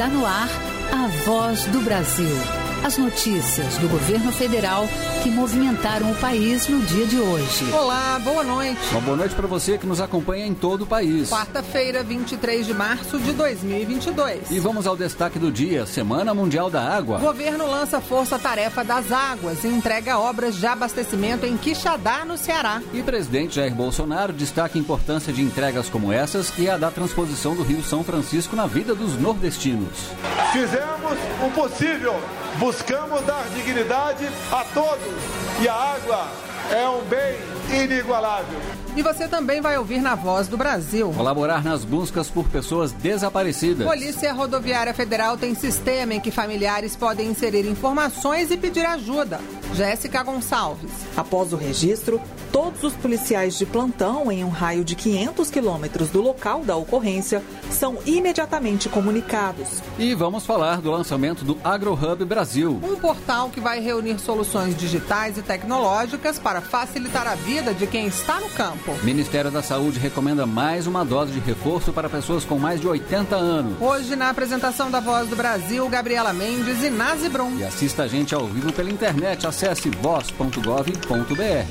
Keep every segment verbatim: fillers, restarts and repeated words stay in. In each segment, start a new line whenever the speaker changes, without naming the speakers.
Está no ar a Voz do Brasil. As notícias do governo federal que movimentaram o país no dia de hoje.
Olá, boa noite.
Uma boa noite para você que nos acompanha em todo o país.
Quarta-feira, vinte e três de março de dois mil e vinte e dois.
E vamos ao destaque do dia, Semana Mundial da Água.
Governo lança Força-Tarefa das Águas e entrega obras de abastecimento em Quixadá, no Ceará.
E presidente Jair Bolsonaro destaca a importância de entregas como essas e a da transposição do Rio São Francisco na vida dos nordestinos.
Fizemos o possível. Buscamos dar dignidade a todos e a água é um bem inigualável.
E você também vai ouvir na Voz do Brasil.
Colaborar nas buscas por pessoas desaparecidas.
Polícia Rodoviária Federal tem sistema em que familiares podem inserir informações e pedir ajuda. Jéssica Gonçalves.
Após o registro, todos os policiais de plantão em um raio de quinhentos quilômetros do local da ocorrência são imediatamente comunicados.
E vamos falar do lançamento do AgroHub Brasil.
Um portal que vai reunir soluções digitais e tecnológicas para facilitar a vida de quem está no campo.
O Ministério da Saúde recomenda mais uma dose de reforço para pessoas com mais de oitenta anos.
Hoje, na apresentação da Voz do Brasil, Gabriela Mendes e Nazi Brum.
E assista a gente ao vivo pela internet. Acesse voz ponto gov ponto br.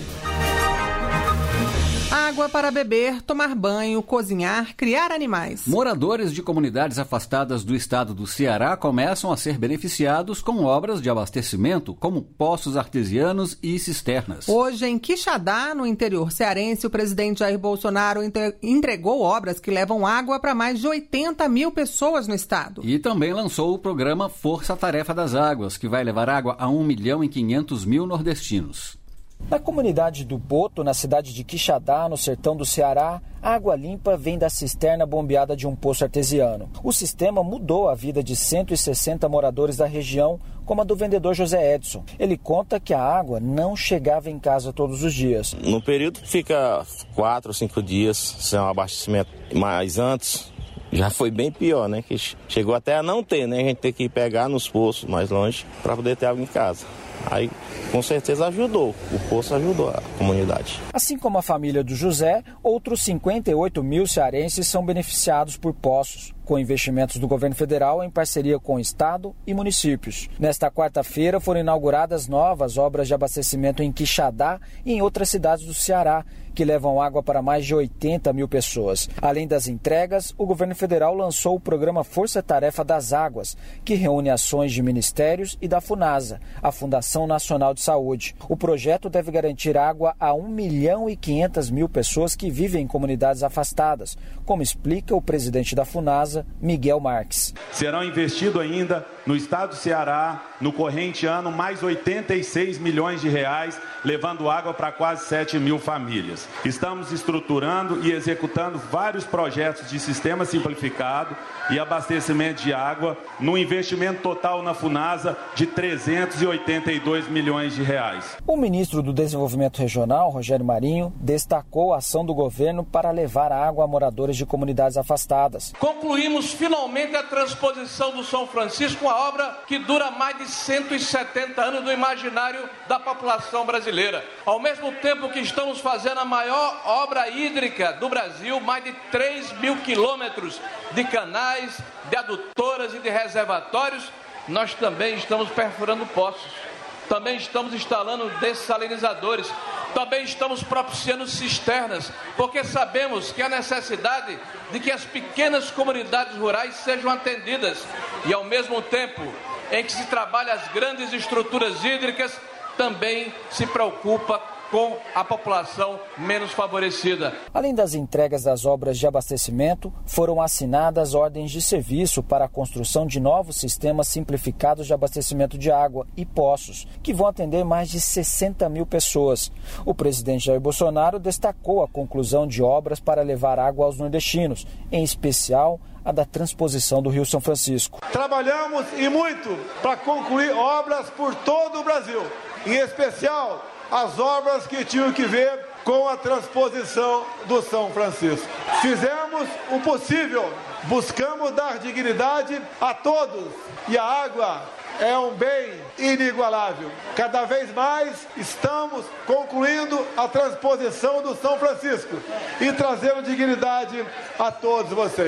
Água para beber, tomar banho, cozinhar, criar animais.
Moradores de comunidades afastadas do estado do Ceará começam a ser beneficiados com obras de abastecimento, como poços artesianos e cisternas.
Hoje, em Quixadá, no interior cearense, o presidente Jair Bolsonaro entregou obras que levam água para mais de oitenta mil pessoas no estado.
E também lançou o programa Força-Tarefa das Águas, que vai levar água a um milhão e quinhentos mil nordestinos.
Na comunidade do Boto, na cidade de Quixadá, no sertão do Ceará, a água limpa vem da cisterna bombeada de um poço artesiano. O sistema mudou a vida de cento e sessenta moradores da região, como a do vendedor José Edson. Ele conta que a água não chegava em casa todos os dias.
No período fica quatro ou cinco dias sem um abastecimento, mas antes já foi bem pior, né? Que chegou até a não ter, né? A gente ter que ir pegar nos poços mais longe para poder ter água em casa. Aí, com certeza, ajudou. O poço ajudou a comunidade.
Assim como a família do José, outros cinquenta e oito mil cearenses são beneficiados por poços, com investimentos do governo federal em parceria com o estado e municípios. Nesta quarta-feira foram inauguradas novas obras de abastecimento em Quixadá e em outras cidades do Ceará, que levam água para mais de oitenta mil pessoas. Além das entregas, o governo federal lançou o programa Força-Tarefa das Águas, que reúne ações de ministérios e da FUNASA, a Fundação Nacional de Saúde. O projeto deve garantir água a um milhão e quinhentas mil pessoas que vivem em comunidades afastadas, como explica o presidente da FUNASA, Miguel Marques.
Serão investidos ainda no estado do Ceará, no corrente ano, mais oitenta e seis milhões de reais, levando água para quase sete mil famílias. Estamos estruturando e executando vários projetos de sistema simplificado e abastecimento de água, no investimento total na FUNASA de trezentos e oitenta e dois milhões de reais.
O ministro do Desenvolvimento Regional, Rogério Marinho, destacou a ação do governo para levar água a moradores de comunidades afastadas.
Concluímos finalmente a transposição do São Francisco, uma obra que dura mais de cento e setenta anos no imaginário da população brasileira. Ao mesmo tempo que estamos fazendo a maior obra hídrica do Brasil, mais de três mil quilômetros de canais, de adutoras e de reservatórios, nós também estamos perfurando poços, também estamos instalando dessalinizadores, também estamos propiciando cisternas, porque sabemos que há necessidade de que as pequenas comunidades rurais sejam atendidas e, ao mesmo tempo em que se trabalha as grandes estruturas hídricas, também se preocupa com a população menos favorecida.
Além das entregas das obras de abastecimento, foram assinadas ordens de serviço para a construção de novos sistemas simplificados de abastecimento de água e poços, que vão atender mais de sessenta mil pessoas. O presidente Jair Bolsonaro destacou a conclusão de obras para levar água aos nordestinos, em especial a da transposição do Rio São Francisco.
Trabalhamos e muito para concluir obras por todo o Brasil, em especial as obras que tinham que ver com a transposição do São Francisco. Fizemos o possível, buscamos dar dignidade a todos e a água é um bem inigualável. Cada vez mais estamos concluindo a transposição do São Francisco e trazendo dignidade a todos vocês.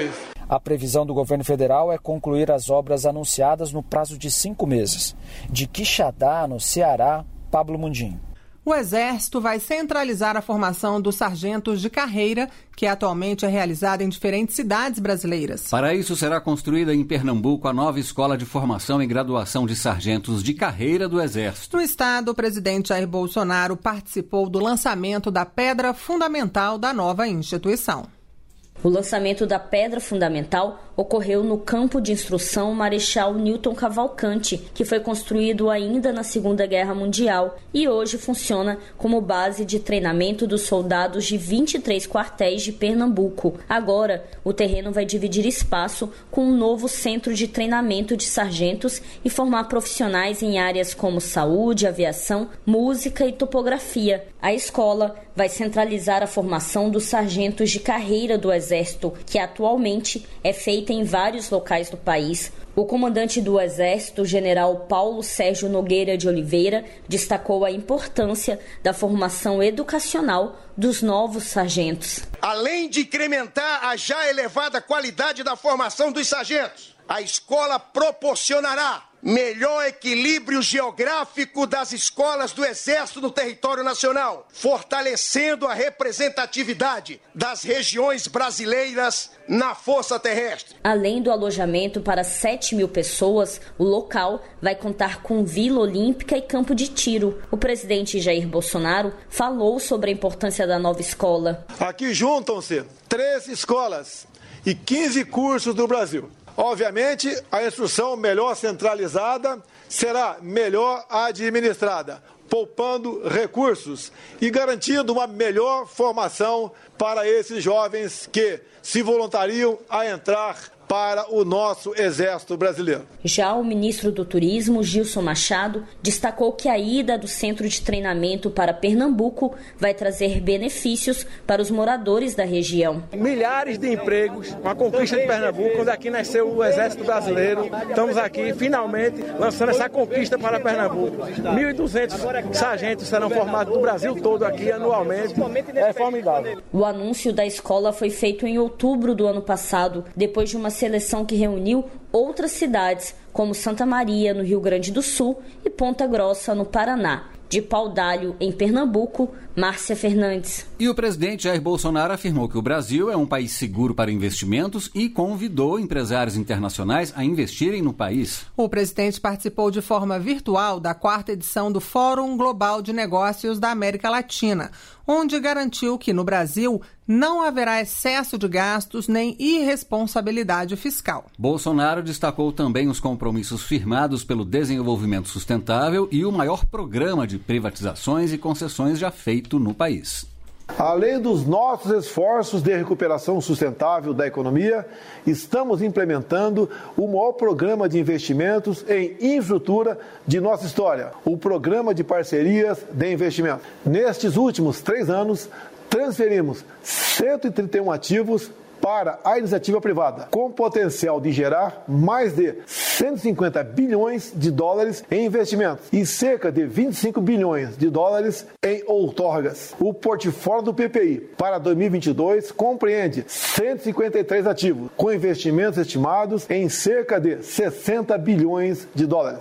A previsão do governo federal é concluir as obras anunciadas no prazo de cinco meses. De Quixadá, no Ceará, Pablo Mundim.
O Exército vai centralizar a formação dos sargentos de carreira, que atualmente é realizada em diferentes cidades brasileiras.
Para isso, será construída em Pernambuco a nova Escola de Formação e Graduação de Sargentos de Carreira do Exército.
No estado, o presidente Jair Bolsonaro participou do lançamento da pedra fundamental da nova instituição.
O lançamento da pedra fundamental ocorreu no campo de instrução Marechal Newton Cavalcante, que foi construído ainda na Segunda Guerra Mundial e hoje funciona como base de treinamento dos soldados de vinte e três quartéis de Pernambuco. Agora, o terreno vai dividir espaço com um novo centro de treinamento de sargentos e formar profissionais em áreas como saúde, aviação, música e topografia. A escola vai centralizar a formação dos sargentos de carreira do Exército, que atualmente é feita em vários locais do país. O comandante do Exército, general Paulo Sérgio Nogueira de Oliveira, destacou a importância da formação educacional dos novos sargentos.
Além de incrementar a já elevada qualidade da formação dos sargentos, a escola proporcionará melhor equilíbrio geográfico das escolas do Exército no território nacional, fortalecendo a representatividade das regiões brasileiras na Força Terrestre.
Além do alojamento para sete mil pessoas, o local vai contar com Vila Olímpica e campo de tiro. O presidente Jair Bolsonaro falou sobre a importância da nova escola.
Aqui juntam-se três escolas e quinze cursos do Brasil. Obviamente, a instrução melhor centralizada será melhor administrada, poupando recursos e garantindo uma melhor formação para esses jovens que se voluntariam a entrar para o nosso Exército Brasileiro.
Já o ministro do Turismo, Gilson Machado, destacou que a ida do centro de treinamento para Pernambuco vai trazer benefícios para os moradores da região.
Milhares de empregos, uma conquista de Pernambuco, onde aqui nasceu o Exército Brasileiro. Estamos aqui, finalmente, lançando essa conquista para Pernambuco. mil e duzentos sargentos serão formados do Brasil todo aqui anualmente. É formidável.
O anúncio da escola foi feito em outubro do ano passado, depois de uma seleção que reuniu outras cidades, como Santa Maria, no Rio Grande do Sul, e Ponta Grossa, no Paraná. De Paudalho, em Pernambuco, Márcia Fernandes.
E o presidente Jair Bolsonaro afirmou que o Brasil é um país seguro para investimentos e convidou empresários internacionais a investirem no país.
O presidente participou de forma virtual da quarta edição do Fórum Global de Negócios da América Latina, onde garantiu que no Brasil não haverá excesso de gastos nem irresponsabilidade fiscal.
Bolsonaro destacou também os compromissos firmados pelo desenvolvimento sustentável e o maior programa de privatizações e concessões já feito no país.
Além dos nossos esforços de recuperação sustentável da economia, estamos implementando o maior programa de investimentos em infraestrutura de nossa história, o Programa de Parcerias de Investimento. Nestes últimos três anos, transferimos cento e trinta e um ativos para a iniciativa privada, com potencial de gerar mais de cento e cinquenta bilhões de dólares em investimentos e cerca de vinte e cinco bilhões de dólares em outorgas. O portfólio do P P I para dois mil e vinte e dois compreende cento e cinquenta e três ativos, com investimentos estimados em cerca de sessenta bilhões de dólares.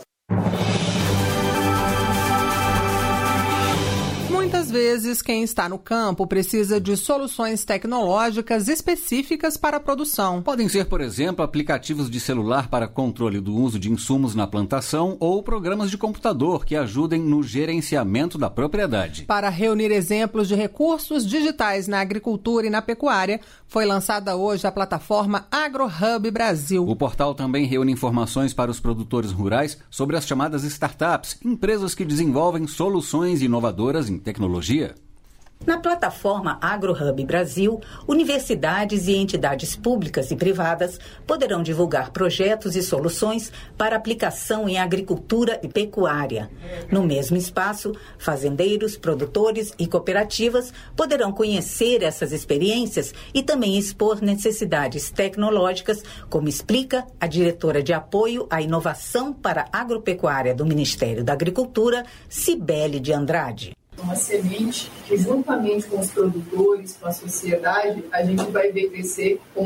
Muitas vezes, quem está no campo precisa de soluções tecnológicas específicas para a produção.
Podem ser, por exemplo, aplicativos de celular para controle do uso de insumos na plantação ou programas de computador que ajudem no gerenciamento da propriedade.
Para reunir exemplos de recursos digitais na agricultura e na pecuária, foi lançada hoje a plataforma AgroHub Brasil.
O portal também reúne informações para os produtores rurais sobre as chamadas startups, empresas que desenvolvem soluções inovadoras em tecnologia.
Na plataforma AgroHub Brasil, universidades e entidades públicas e privadas poderão divulgar projetos e soluções para aplicação em agricultura e pecuária. No mesmo espaço, fazendeiros, produtores e cooperativas poderão conhecer essas experiências e também expor necessidades tecnológicas, como explica a diretora de apoio à inovação para a agropecuária do Ministério da Agricultura, Cibele de Andrade.
Uma semente que, juntamente com os produtores, com a sociedade, a gente vai ver crescer como oportunidade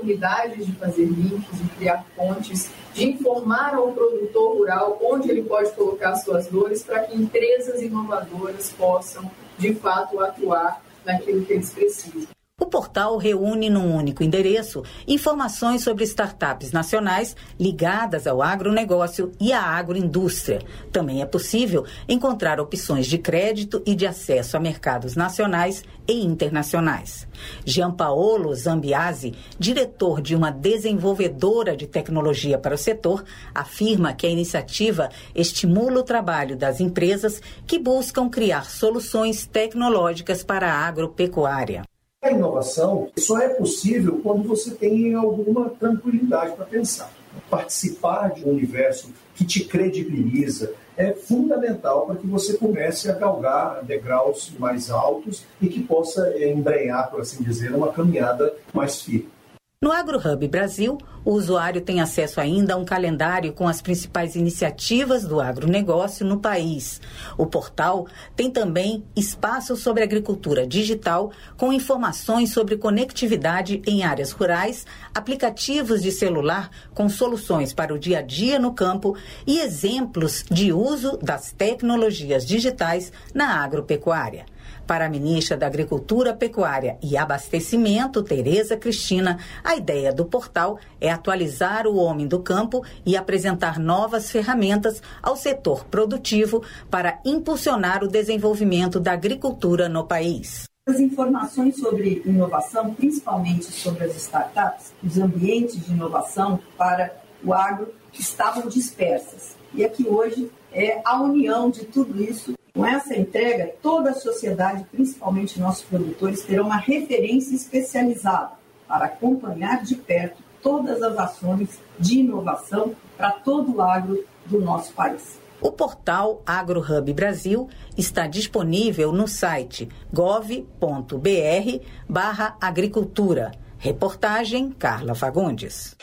oportunidades de fazer links, de criar pontes, de informar ao produtor rural onde ele pode colocar suas dores para que empresas inovadoras possam, de fato, atuar naquilo que eles precisam.
O portal reúne num único endereço informações sobre startups nacionais ligadas ao agronegócio e à agroindústria. Também é possível encontrar opções de crédito e de acesso a mercados nacionais e internacionais. Gianpaolo Zambiasi, diretor de uma desenvolvedora de tecnologia para o setor, afirma que a iniciativa estimula o trabalho das empresas que buscam criar soluções tecnológicas para a agropecuária.
A inovação só é possível quando você tem alguma tranquilidade para pensar. Participar de um universo que te credibiliza é fundamental para que você comece a galgar degraus mais altos e que possa embrenhar, por assim dizer, uma caminhada mais firme.
No AgroHub Brasil, o usuário tem acesso ainda a um calendário com as principais iniciativas do agronegócio no país. O portal tem também espaço sobre agricultura digital, com informações sobre conectividade em áreas rurais, aplicativos de celular com soluções para o dia a dia no campo e exemplos de uso das tecnologias digitais na agropecuária. Para a ministra da Agricultura, Pecuária e Abastecimento, Tereza Cristina, a ideia do portal é atualizar o homem do campo e apresentar novas ferramentas ao setor produtivo para impulsionar o desenvolvimento da agricultura no país.
As informações sobre inovação, principalmente sobre as startups, os ambientes de inovação para o agro, estavam dispersas. E aqui hoje é a união de tudo isso. Com essa entrega, toda a sociedade, principalmente nossos produtores, terão uma referência especializada para acompanhar de perto todas as ações de inovação para todo o agro do nosso país.
O portal AgroHub Brasil está disponível no site gov ponto br barra agricultura. Reportagem Carla Fagundes.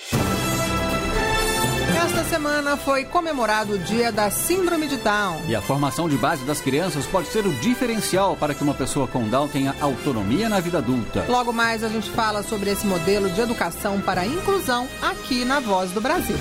Esta semana foi comemorado o dia da Síndrome de Down.
E a formação de base das crianças pode ser o diferencial para que uma pessoa com Down tenha autonomia na vida adulta.
Logo mais a gente fala sobre esse modelo de educação para a inclusão aqui na Voz do Brasil.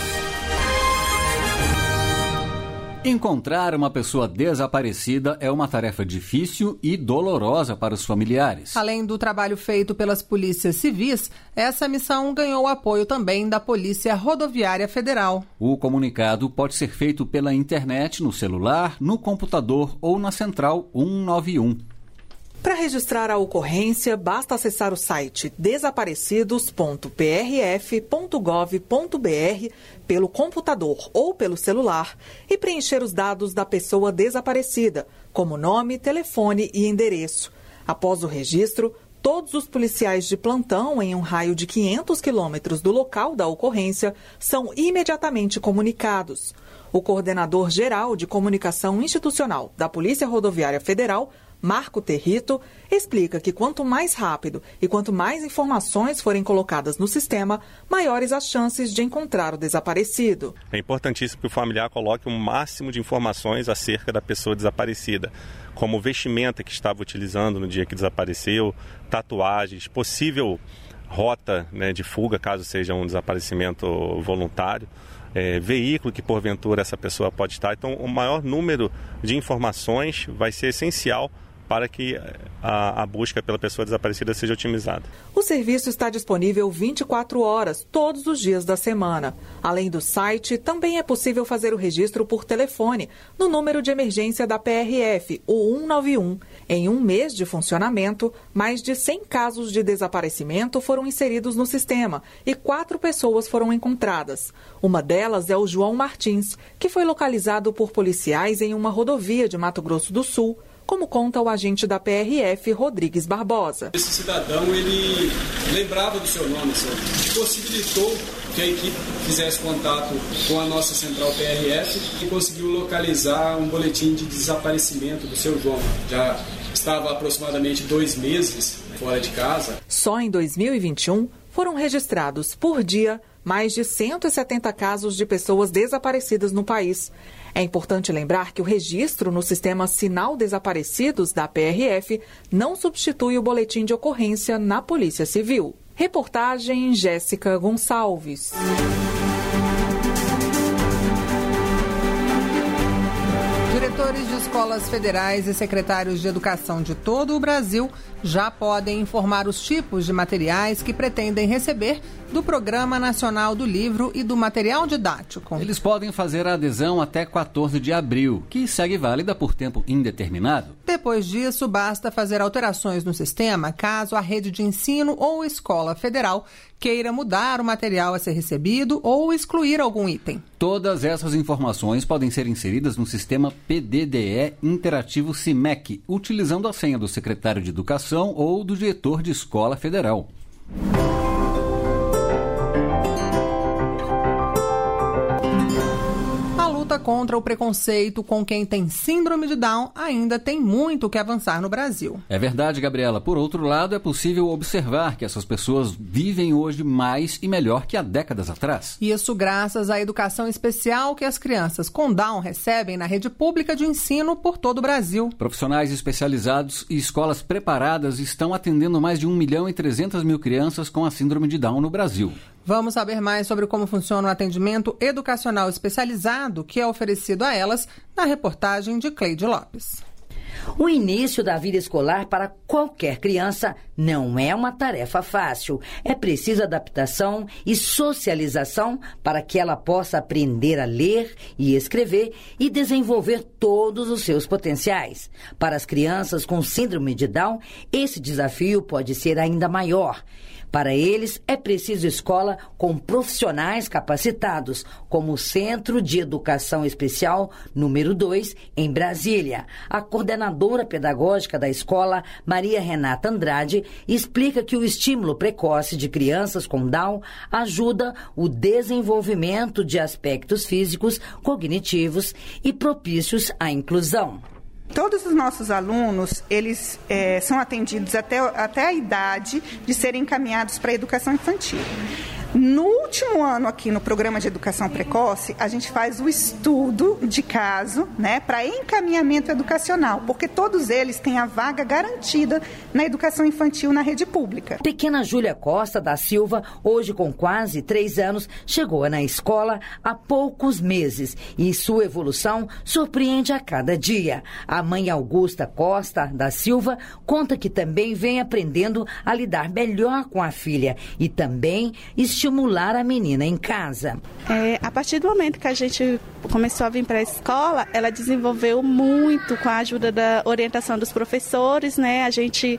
Encontrar uma pessoa desaparecida é uma tarefa difícil e dolorosa para os familiares.
Além do trabalho feito pelas polícias civis, essa missão ganhou apoio também da Polícia Rodoviária Federal.
O comunicado pode ser feito pela internet, no celular, no computador ou na Central cento e noventa e um.
Para registrar a ocorrência, basta acessar o site desaparecidos ponto p r f ponto gov ponto b r pelo computador ou pelo celular e preencher os dados da pessoa desaparecida, como nome, telefone e endereço. Após o registro, todos os policiais de plantão em um raio de quinhentos quilômetros do local da ocorrência são imediatamente comunicados. O coordenador geral de comunicação institucional da Polícia Rodoviária Federal, Marco Territo, explica que quanto mais rápido e quanto mais informações forem colocadas no sistema, maiores as chances de encontrar o desaparecido.
É importantíssimo que o familiar coloque o máximo de informações acerca da pessoa desaparecida, como vestimenta que estava utilizando no dia que desapareceu, tatuagens, possível rota, né, de fuga, caso seja um desaparecimento voluntário. É, veículo que porventura essa pessoa pode estar. Então, o maior número de informações vai ser essencial para que a, a busca pela pessoa desaparecida seja otimizada.
O serviço está disponível vinte e quatro horas, todos os dias da semana. Além do site, também é possível fazer o registro por telefone, no número de emergência da P R F, o cento e noventa e um. Em um mês de funcionamento, mais de cem casos de desaparecimento foram inseridos no sistema e quatro pessoas foram encontradas. Uma delas é o João Martins, que foi localizado por policiais em uma rodovia de Mato Grosso do Sul, como conta o agente da P R F, Rodrigues Barbosa.
Esse cidadão, ele lembrava do seu nome, senhor, e possibilitou que a equipe fizesse contato com a nossa central P R F e conseguiu localizar um boletim de desaparecimento do seu João. Já estava há aproximadamente dois meses fora de casa.
Só em dois mil e vinte e um foram registrados por dia mais de cento e setenta casos de pessoas desaparecidas no país. É importante lembrar que o registro no sistema Sinal Desaparecidos da P R F não substitui o boletim de ocorrência na Polícia Civil. Reportagem Jéssica Gonçalves.
Diretores de escolas federais e secretários de educação de todo o Brasil já podem informar os tipos de materiais que pretendem receber do Programa Nacional do Livro e do Material Didático.
Eles podem fazer a adesão até quatorze de abril, que segue válida por tempo indeterminado.
Depois disso, basta fazer alterações no sistema caso a rede de ensino ou escola federal queira mudar o material a ser recebido ou excluir algum item.
Todas essas informações podem ser inseridas no sistema P D D E Interativo CIMEC, utilizando a senha do secretário de Educação ou do diretor de escola federal.
Contra o preconceito com quem tem síndrome de Down ainda tem muito que avançar no Brasil.
É verdade, Gabriela. Por outro lado, é possível observar que essas pessoas vivem hoje mais e melhor que há décadas atrás.
Isso graças à educação especial que as crianças com Down recebem na rede pública de ensino por todo o Brasil.
Profissionais especializados e escolas preparadas estão atendendo mais de um milhão e trezentas mil crianças com a síndrome de Down no Brasil.
Vamos saber mais sobre como funciona o atendimento educacional especializado que é oferecido a elas na reportagem de Cleide Lopes.
O início da vida escolar para qualquer criança não é uma tarefa fácil. É preciso adaptação e socialização para que ela possa aprender a ler e escrever e desenvolver todos os seus potenciais. Para as crianças com síndrome de Down, esse desafio pode ser ainda maior. Para eles, é preciso escola com profissionais capacitados, como o Centro de Educação Especial número dois, em Brasília. A coordenadora pedagógica da escola, Maria Renata Andrade, explica que o estímulo precoce de crianças com Down ajuda o desenvolvimento de aspectos físicos, cognitivos e propícios à inclusão.
Todos os nossos alunos, eles é, são atendidos até, até a idade de serem encaminhados para a educação infantil. No último ano aqui no programa de educação precoce, a gente faz o estudo de caso, né, para encaminhamento educacional, porque todos eles têm a vaga garantida na educação infantil na rede pública.
Pequena Júlia Costa da Silva, hoje com quase três anos, chegou na escola há poucos meses e sua evolução surpreende a cada dia. A mãe Augusta Costa da Silva conta que também vem aprendendo a lidar melhor com a filha e também estimular a menina em casa.
É, a partir do momento que a gente começou a vir para a escola, ela desenvolveu muito com a ajuda da orientação dos professores, né? A gente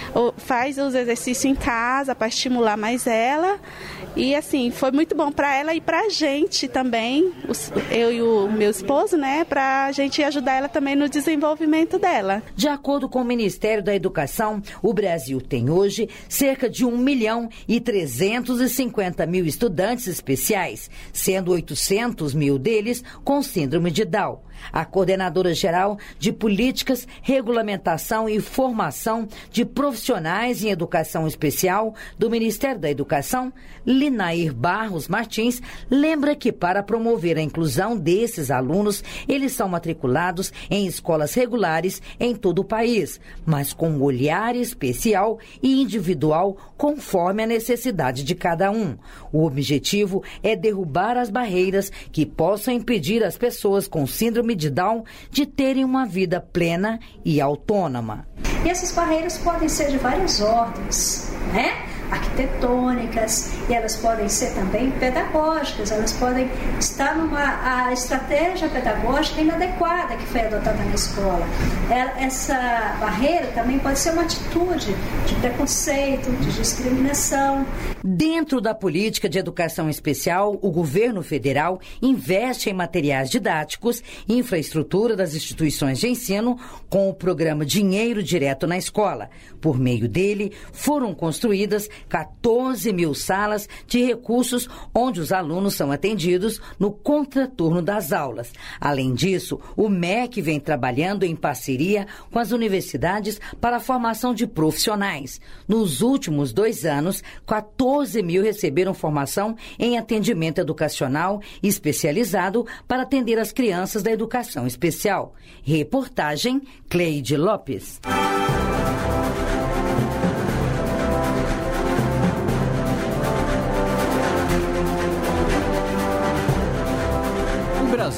faz os exercícios em casa para estimular mais ela e assim, foi muito bom para ela e para a gente também, eu e o meu esposo, né? Para a gente ajudar ela também no desenvolvimento dela.
De acordo com o Ministério da Educação, o Brasil tem hoje cerca de um milhão e trezentos e cinquenta mil estudantes especiais, sendo oitocentos mil deles com síndrome de Down. A coordenadora geral de Políticas, Regulamentação e Formação de Profissionais em Educação Especial do Ministério da Educação, Linair Barros Martins, lembra que para promover a inclusão desses alunos, eles são matriculados em escolas regulares em todo o país, mas com um olhar especial e individual conforme a necessidade de cada um. O objetivo é derrubar as barreiras que possam impedir as pessoas com síndrome de Down de terem uma vida plena e autônoma.
E essas barreiras podem ser de várias ordens, né? Arquitetônicas, e elas podem ser também pedagógicas, elas podem estar numa a estratégia pedagógica inadequada que foi adotada na escola. Essa barreira também pode ser uma atitude de preconceito, de discriminação.
Dentro da política de educação especial, o governo federal investe em materiais didáticos e infraestrutura das instituições de ensino com o programa Dinheiro Direto na Escola. Por meio dele, foram construídas quatorze mil salas de recursos onde os alunos são atendidos no contraturno das aulas. Além disso, o M E C vem trabalhando em parceria com as universidades para a formação de profissionais. Nos últimos dois anos, quatorze mil receberam formação em atendimento educacional especializado para atender as crianças da educação especial. Reportagem Cleide Lopes.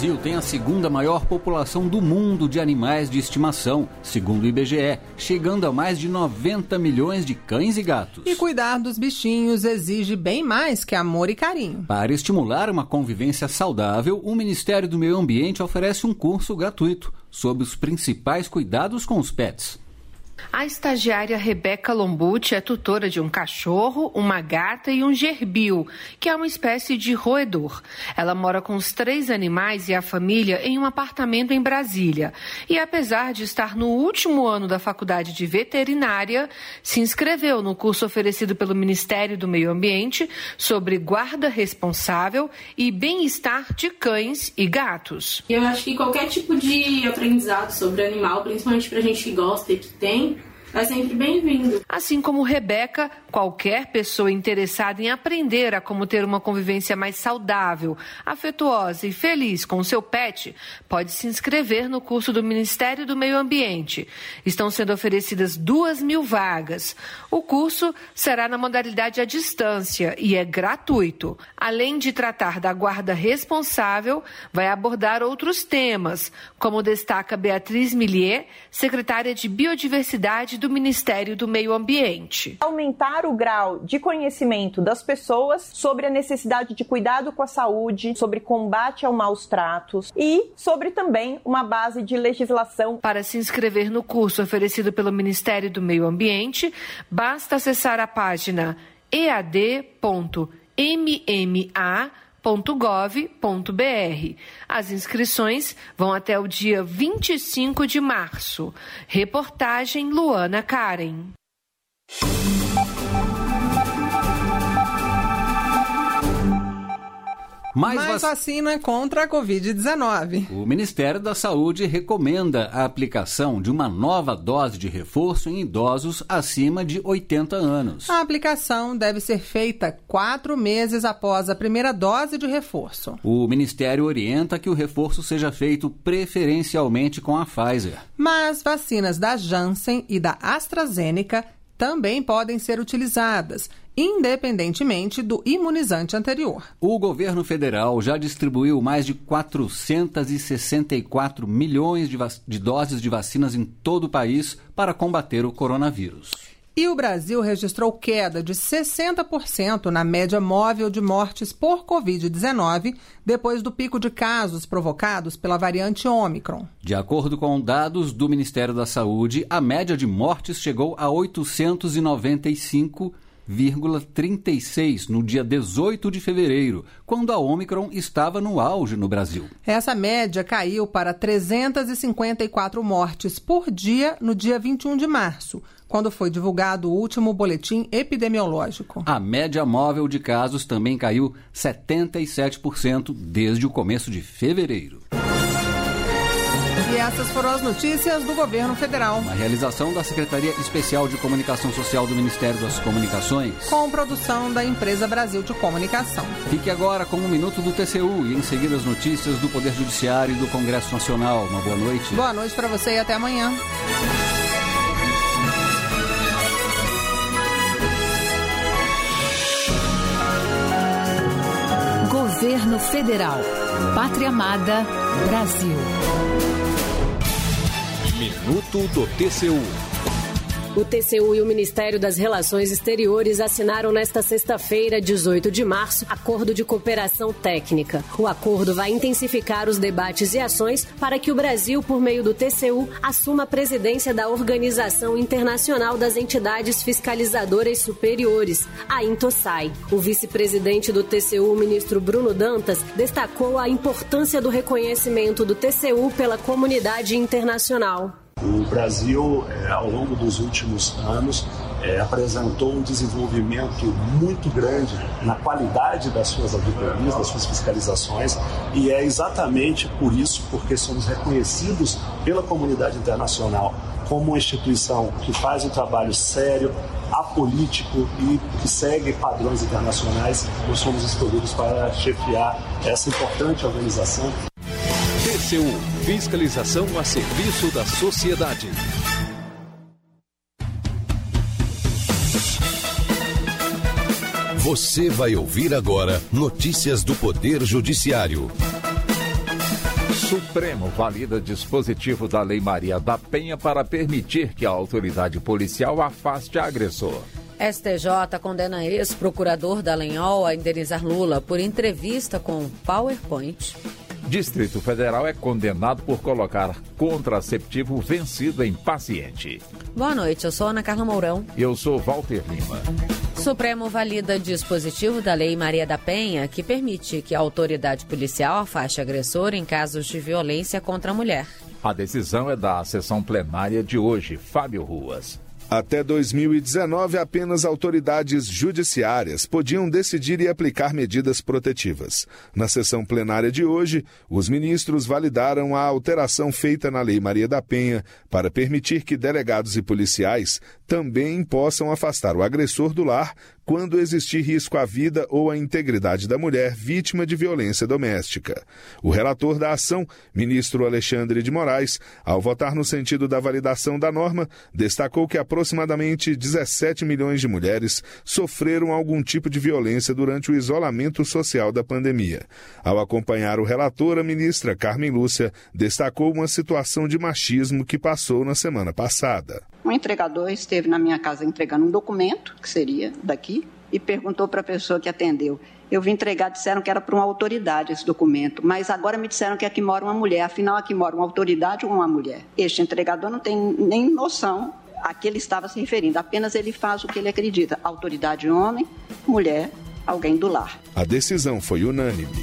Brasil tem a segunda maior população do mundo de animais de estimação, segundo o I B G E, chegando a mais de noventa milhões de cães e gatos.
E cuidar dos bichinhos exige bem mais que amor e carinho.
Para estimular uma convivência saudável, o Ministério do Meio Ambiente oferece um curso gratuito sobre os principais cuidados com os pets.
A estagiária Rebeca Lombucci é tutora de um cachorro, uma gata e um gerbil, que é uma espécie de roedor. Ela mora com os três animais e a família em um apartamento em Brasília. E apesar de estar no último ano da faculdade de veterinária, se inscreveu no curso oferecido pelo Ministério do Meio Ambiente sobre guarda responsável e bem-estar de cães e gatos.
Eu acho que qualquer tipo de aprendizado sobre animal, principalmente pra gente que gosta e que tem, é sempre bem-vindo.
Assim como Rebeca, qualquer pessoa interessada em aprender a como ter uma convivência mais saudável, afetuosa e feliz com seu pet, pode se inscrever no curso do Ministério do Meio Ambiente. Estão sendo oferecidas duas mil vagas. O curso será na modalidade à distância e é gratuito. Além de tratar da guarda responsável, vai abordar outros temas, como destaca Beatriz Millier, secretária de Biodiversidade do Ministério do Meio Ambiente.
Aumentar o grau de conhecimento das pessoas sobre a necessidade de cuidado com a saúde, sobre combate ao maus tratos e sobre também uma base de legislação.
Para se inscrever no curso oferecido pelo Ministério do Meio Ambiente, basta acessar a página e a d ponto m m a ponto gov ponto b r. As inscrições vão até o dia vinte e cinco de março. Reportagem Luana Karen.
Mais, Mais vac... vacina contra a covid dezenove.
O Ministério da Saúde recomenda a aplicação de uma nova dose de reforço em idosos acima de oitenta anos.
A aplicação deve ser feita quatro meses após a primeira dose de reforço.
O Ministério orienta que o reforço seja feito preferencialmente com a Pfizer.
Mas vacinas da Janssen e da AstraZeneca também podem ser utilizadas, independentemente do imunizante anterior.
O governo federal já distribuiu mais de quatrocentos e sessenta e quatro milhões de, vac- de doses de vacinas em todo o país para combater o coronavírus.
E o Brasil registrou queda de sessenta por cento na média móvel de mortes por covid dezenove, depois do pico de casos provocados pela variante Ômicron.
De acordo com dados do Ministério da Saúde, a média de mortes chegou a oitocentos e noventa e cinco vírgula trinta e seis no dia dezoito de fevereiro, quando a Ômicron estava no auge no Brasil.
Essa média caiu para trezentas e cinquenta e quatro mortes por dia no dia vinte e um de março, quando foi divulgado o último boletim epidemiológico.
A média móvel de casos também caiu setenta e sete por cento desde o começo de fevereiro.
E essas foram as notícias do governo federal.
Uma realização da Secretaria Especial de Comunicação Social do Ministério das Comunicações.
Com produção da Empresa Brasil de Comunicação.
Fique agora com o Minuto do T C U e em seguida as notícias do Poder Judiciário e do Congresso Nacional. Uma boa noite.
Boa noite para você e até amanhã.
Governo Federal. Pátria Amada, Brasil.
Minuto do T C U.
O T C U e o Ministério das Relações Exteriores assinaram nesta sexta-feira, dezoito de março, acordo de cooperação técnica. O acordo vai intensificar os debates e ações para que o Brasil, por meio do T C U, assuma a presidência da Organização Internacional das Entidades Fiscalizadoras Superiores, a INTOSAI. O vice-presidente do T C U, o ministro Bruno Dantas, destacou a importância do reconhecimento do T C U pela comunidade internacional.
O Brasil, é, ao longo dos últimos anos, é, apresentou um desenvolvimento muito grande na qualidade das suas auditorias, das suas fiscalizações, e é exatamente por isso, porque somos reconhecidos pela comunidade internacional como uma instituição que faz um trabalho sério, apolítico e que segue padrões internacionais, nós somos escolhidos para chefiar essa importante organização.
T C U, fiscalização a serviço da sociedade. Você vai ouvir agora notícias do Poder Judiciário.
Supremo valida dispositivo da Lei Maria da Penha para permitir que a autoridade policial afaste agressor.
S T J condena ex-procurador Dallagnol a indenizar Lula por entrevista com PowerPoint.
Distrito Federal é condenado por colocar contraceptivo vencido em paciente.
Boa noite, eu sou Ana Carla Mourão.
Eu sou Walter Lima.
Supremo valida dispositivo da Lei Maria da Penha que permite que a autoridade policial afaste agressor em casos de violência contra a mulher.
A decisão é da sessão plenária de hoje. Fábio Ruas.
Até dois mil e dezenove, apenas autoridades judiciárias podiam decidir e aplicar medidas protetivas. Na sessão plenária de hoje, os ministros validaram a alteração feita na Lei Maria da Penha para permitir que delegados e policiais também possam afastar o agressor do lar quando existir risco à vida ou à integridade da mulher vítima de violência doméstica. O relator da ação, ministro Alexandre de Moraes, ao votar no sentido da validação da norma, destacou que aproximadamente dezessete milhões de mulheres sofreram algum tipo de violência durante o isolamento social da pandemia. Ao acompanhar o relator, a ministra Carmen Lúcia destacou uma situação de machismo que passou na semana passada.
Um entregador esteve na minha casa entregando um documento, que seria daqui, e perguntou para a pessoa que atendeu. Eu vim entregar, disseram que era para uma autoridade esse documento, mas agora me disseram que aqui mora uma mulher, afinal aqui mora uma autoridade ou uma mulher? Este entregador não tem nem noção a que ele estava se referindo, apenas ele faz o que ele acredita, autoridade homem, mulher, alguém do lar.
A decisão foi unânime.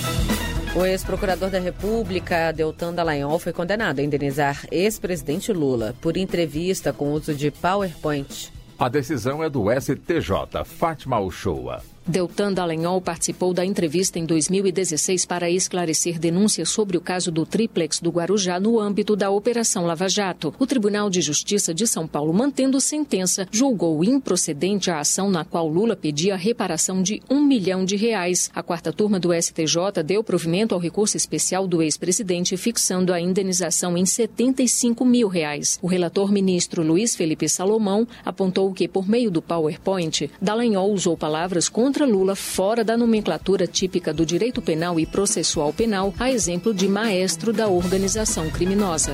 O ex-procurador da República, Deltan Dallagnol, foi condenado a indenizar ex-presidente Lula por entrevista com uso de PowerPoint.
A decisão é do S T J. Fátima Uchoa.
Deltan Dallagnol participou da entrevista em dois mil e dezesseis para esclarecer denúncias sobre o caso do Triplex do Guarujá no âmbito da Operação Lava Jato. O Tribunal de Justiça de São Paulo, mantendo sentença, julgou improcedente a ação na qual Lula pedia reparação de um milhão de reais. A quarta turma do S T J deu provimento ao recurso especial do ex-presidente, fixando a indenização em setenta e cinco mil reais. O relator ministro Luiz Felipe Salomão apontou que, por meio do PowerPoint, Dallagnol usou palavras contra Lula fora da nomenclatura típica do direito penal e processual penal, a exemplo de maestro da organização criminosa.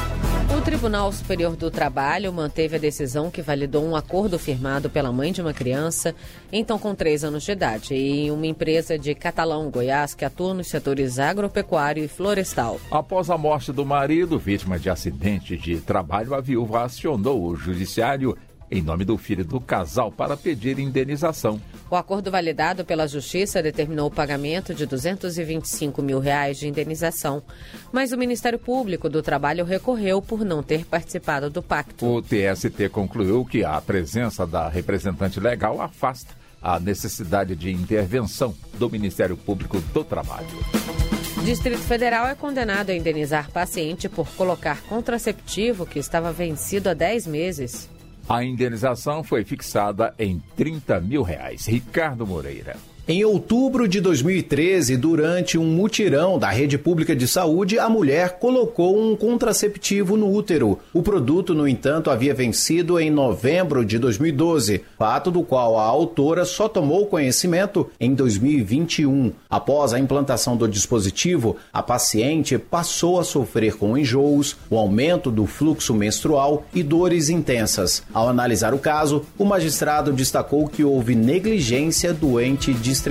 O Tribunal Superior do Trabalho manteve a decisão que validou um acordo firmado pela mãe de uma criança, então com três anos de idade, em uma empresa de Catalão, Goiás, que atua nos setores agropecuário e florestal.
Após a morte do marido, vítima de acidente de trabalho, a viúva acionou o judiciário em nome do filho do casal para pedir indenização.
O acordo validado pela Justiça determinou o pagamento de duzentos e vinte e cinco mil reais de indenização, mas o Ministério Público do Trabalho recorreu por não ter participado do pacto.
O T S T concluiu que a presença da representante legal afasta a necessidade de intervenção do Ministério Público do Trabalho.
Distrito Federal é condenado a indenizar paciente por colocar contraceptivo que estava vencido há dez meses.
A indenização foi fixada em trinta mil reais. Ricardo Moreira.
Em outubro de dois mil e treze, durante um mutirão da rede pública de saúde, a mulher colocou um contraceptivo no útero. O produto, no entanto, havia vencido em novembro de dois mil e doze, fato do qual a autora só tomou conhecimento em dois mil e vinte e um. Após a implantação do dispositivo, a paciente passou a sofrer com enjoos, o aumento do fluxo menstrual e dores intensas. Ao analisar o caso, o magistrado destacou que houve negligência do ente distrital.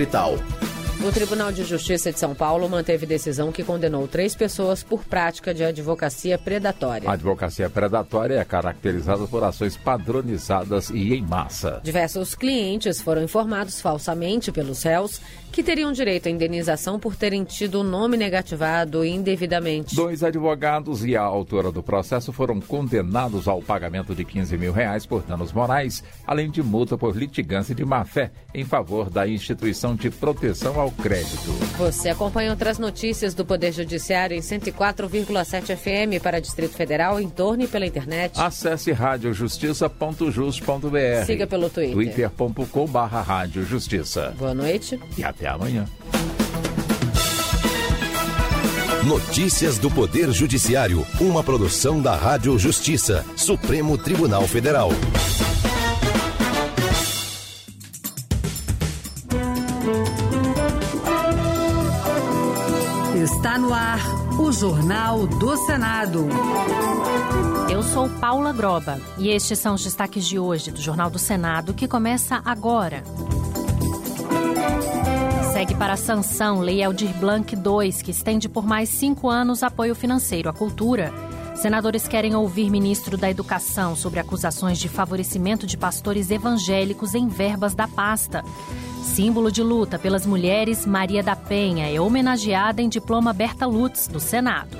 O Tribunal de Justiça de São Paulo manteve decisão que condenou três pessoas por prática de advocacia predatória.
A advocacia predatória é caracterizada por ações padronizadas e em massa.
Diversos clientes foram informados falsamente pelos réus que teriam direito à indenização por terem tido o nome negativado indevidamente.
Dois advogados e a autora do processo foram condenados ao pagamento de quinze mil reais por danos morais, além de multa por litigância de má-fé em favor da instituição de proteção ao crédito.
Você acompanha outras notícias do Poder Judiciário em cento e quatro vírgula sete F M para Distrito Federal, em torno e pela internet.
Acesse rádio justiça ponto jus ponto b r.
Siga pelo Twitter.
twitter ponto com barra rádio justiça.
Boa noite.
E até amanhã.
Notícias do Poder Judiciário, uma produção da Rádio Justiça, Supremo Tribunal Federal.
Está no ar O Jornal do Senado.
Eu sou Paula Groba e estes são os destaques de hoje do Jornal do Senado, que começa agora. Segue para a sanção Lei Aldir Blanc dois, que estende por mais cinco anos apoio financeiro à cultura. Senadores querem ouvir ministro da Educação sobre acusações de favorecimento de pastores evangélicos em verbas da pasta. Símbolo de luta pelas mulheres, Maria da Penha é homenageada em diploma Berta Lutz, do Senado.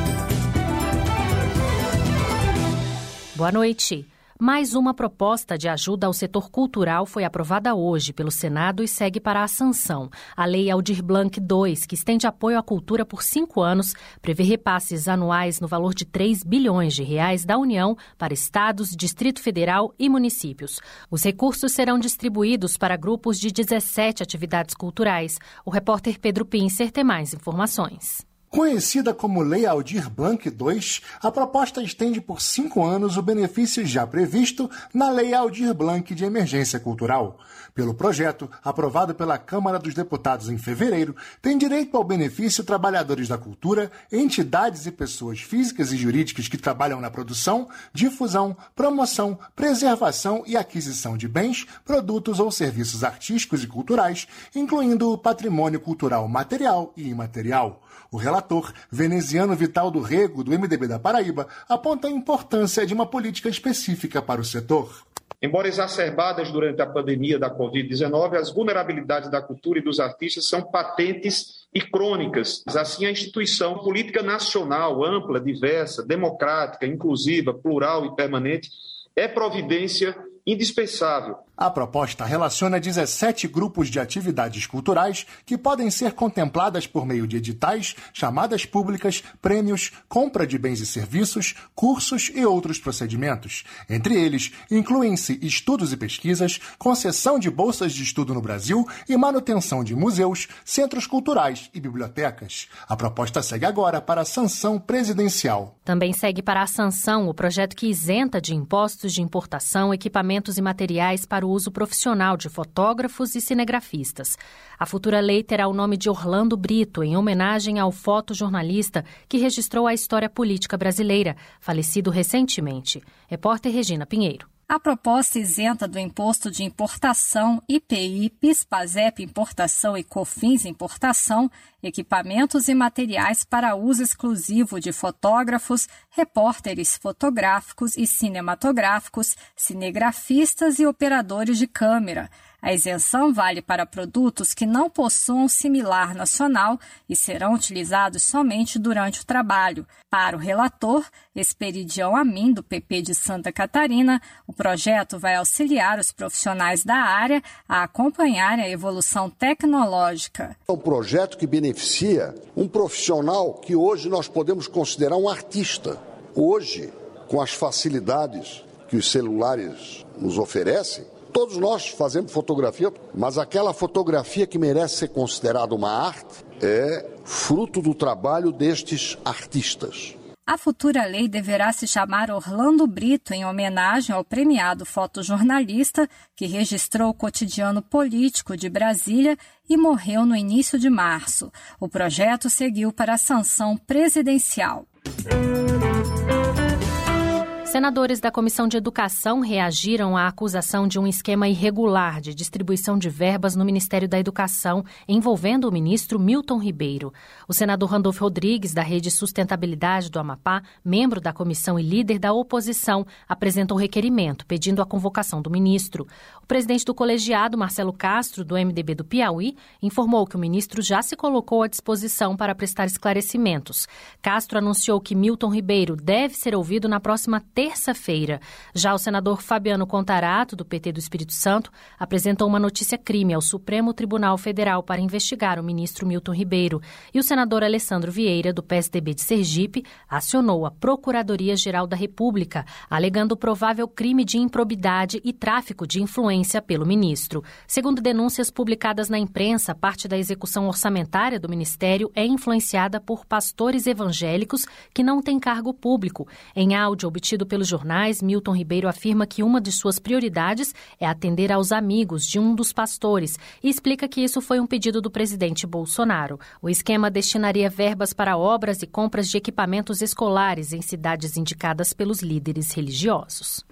Boa noite. Mais uma proposta de ajuda ao setor cultural foi aprovada hoje pelo Senado e segue para a sanção. A Lei Aldir Blanc dois, que estende apoio à cultura por cinco anos, prevê repasses anuais no valor de três bilhões de reais da União para estados, Distrito Federal e municípios. Os recursos serão distribuídos para grupos de dezessete atividades culturais. O repórter Pedro Pincer tem mais informações.
Conhecida como Lei Aldir Blanc dois, a proposta estende por cinco anos o benefício já previsto na Lei Aldir Blanc de Emergência Cultural. Pelo projeto, aprovado pela Câmara dos Deputados em fevereiro, tem direito ao benefício trabalhadores da cultura, entidades e pessoas físicas e jurídicas que trabalham na produção, difusão, promoção, preservação e aquisição de bens, produtos ou serviços artísticos e culturais, incluindo o patrimônio cultural material e imaterial. O relator, veneziano Vital do Rego, do M D B da Paraíba, aponta a importância de uma política específica para o setor.
Embora exacerbadas durante a pandemia da covid dezenove, as vulnerabilidades da cultura e dos artistas são patentes e crônicas. Assim, a instituição política nacional ampla, diversa, democrática, inclusiva, plural e permanente é providência indispensável.
A proposta relaciona dezessete grupos de atividades culturais que podem ser contempladas por meio de editais, chamadas públicas, prêmios, compra de bens e serviços, cursos e outros procedimentos. Entre eles, incluem-se estudos e pesquisas, concessão de bolsas de estudo no Brasil e manutenção de museus, centros culturais e bibliotecas. A proposta segue agora para a sanção presidencial.
Também segue para a sanção o projeto que isenta de impostos de importação equipamentos e materiais para o uso profissional de fotógrafos e cinegrafistas. A futura lei terá o nome de Orlando Brito, em homenagem ao fotojornalista que registrou a história política brasileira, falecido recentemente. Repórter Regina Pinheiro.
A proposta isenta do imposto de importação, I P I, PIS, PASEP Importação e COFINS Importação, equipamentos e materiais para uso exclusivo de fotógrafos, repórteres fotográficos e cinematográficos, cinegrafistas e operadores de câmera. A isenção vale para produtos que não possuam similar nacional e serão utilizados somente durante o trabalho. Para o relator, Esperidião Amin, do P P de Santa Catarina, o projeto vai auxiliar os profissionais da área a acompanharem a evolução tecnológica.
É um projeto que beneficia um profissional que hoje nós podemos considerar um artista. Hoje, com as facilidades que os celulares nos oferecem, todos nós fazemos fotografia, mas aquela fotografia que merece ser considerada uma arte é fruto do trabalho destes artistas.
A futura lei deverá se chamar Orlando Brito, em homenagem ao premiado fotojornalista que registrou o cotidiano político de Brasília e morreu no início de março. O projeto seguiu para a sanção presidencial.
Senadores da Comissão de Educação reagiram à acusação de um esquema irregular de distribuição de verbas no Ministério da Educação, envolvendo o ministro Milton Ribeiro. O senador Randolfo Rodrigues, da Rede Sustentabilidade do Amapá, membro da comissão e líder da oposição, apresentou requerimento pedindo a convocação do ministro. O presidente do colegiado, Marcelo Castro, do M D B do Piauí, informou que o ministro já se colocou à disposição para prestar esclarecimentos. Castro anunciou que Milton Ribeiro deve ser ouvido na próxima terça terça-feira. Já o senador Fabiano Contarato, do P T do Espírito Santo, apresentou uma notícia-crime ao Supremo Tribunal Federal para investigar o ministro Milton Ribeiro. E o senador Alessandro Vieira, do P S D B de Sergipe, acionou a Procuradoria-Geral da República, alegando provável crime de improbidade e tráfico de influência pelo ministro. Segundo denúncias publicadas na imprensa, parte da execução orçamentária do ministério é influenciada por pastores evangélicos que não têm cargo público. Em áudio obtido ouvido pelos jornais, Milton Ribeiro afirma que uma de suas prioridades é atender aos amigos de um dos pastores e explica que isso foi um pedido do presidente Bolsonaro. O esquema destinaria verbas para obras e compras de equipamentos escolares em cidades indicadas pelos líderes religiosos.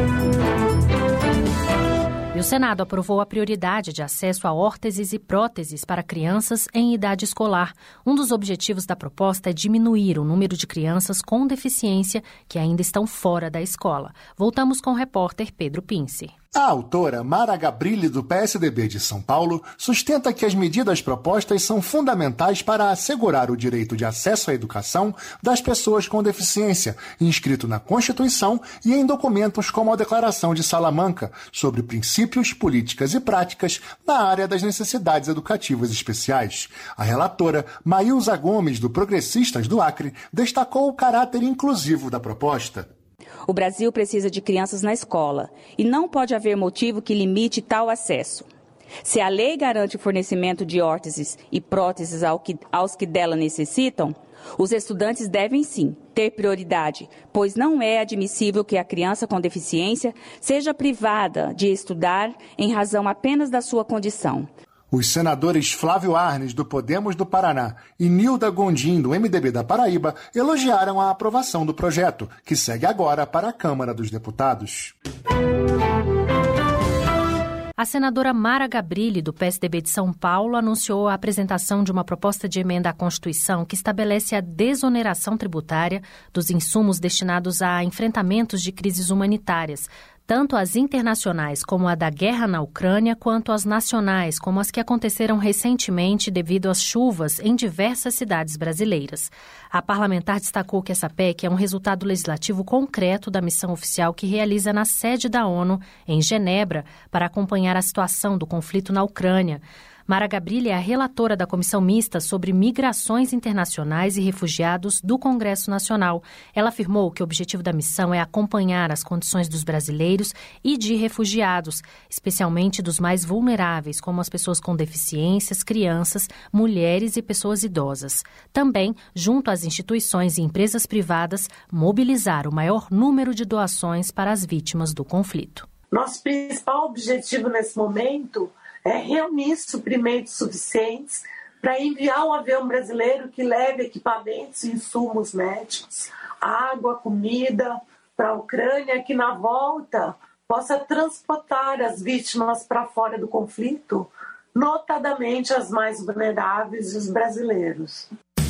E o Senado aprovou a prioridade de acesso a órteses e próteses para crianças em idade escolar. Um dos objetivos da proposta é diminuir o número de crianças com deficiência que ainda estão fora da escola. Voltamos com o repórter Pedro Pince.
A autora Mara Gabrilli, do P S D B de São Paulo, sustenta que as medidas propostas são fundamentais para assegurar o direito de acesso à educação das pessoas com deficiência, inscrito na Constituição e em documentos como a Declaração de Salamanca, sobre princípios, políticas e práticas na área das necessidades educativas especiais. A relatora, Maílza Gomes, do Progressistas do Acre, destacou o caráter inclusivo da proposta.
O Brasil precisa de crianças na escola e não pode haver motivo que limite tal acesso. Se a lei garante o fornecimento de órteses e próteses ao que, aos que dela necessitam, os estudantes devem sim ter prioridade, pois não é admissível que a criança com deficiência seja privada de estudar em razão apenas da sua condição.
Os senadores Flávio Arnes, do Podemos do Paraná, e Nilda Gondim, do M D B da Paraíba, elogiaram a aprovação do projeto, que segue agora para a Câmara dos Deputados.
A senadora Mara Gabrilli, do P S D B de São Paulo, anunciou a apresentação de uma proposta de emenda à Constituição que estabelece a desoneração tributária dos insumos destinados a enfrentamentos de crises humanitárias, tanto as internacionais como a da guerra na Ucrânia, quanto as nacionais, como as que aconteceram recentemente devido às chuvas em diversas cidades brasileiras. A parlamentar destacou que essa P E C é um resultado legislativo concreto da missão oficial que realiza na sede da ONU, em Genebra, para acompanhar a situação do conflito na Ucrânia. Mara Gabrilli é a relatora da Comissão Mista sobre Migrações Internacionais e Refugiados do Congresso Nacional. Ela afirmou que o objetivo da missão é acompanhar as condições dos brasileiros e de refugiados, especialmente dos mais vulneráveis, como as pessoas com deficiências, crianças, mulheres e pessoas idosas. Também, junto às instituições e empresas privadas, mobilizar o maior número de doações para as vítimas do conflito.
Nosso principal objetivo nesse momento é reunir suprimentos suficientes para enviar um avião brasileiro que leve equipamentos e insumos médicos, água, comida para a Ucrânia, que na volta possa transportar as vítimas para fora do conflito, notadamente as mais vulneráveis e os brasileiros.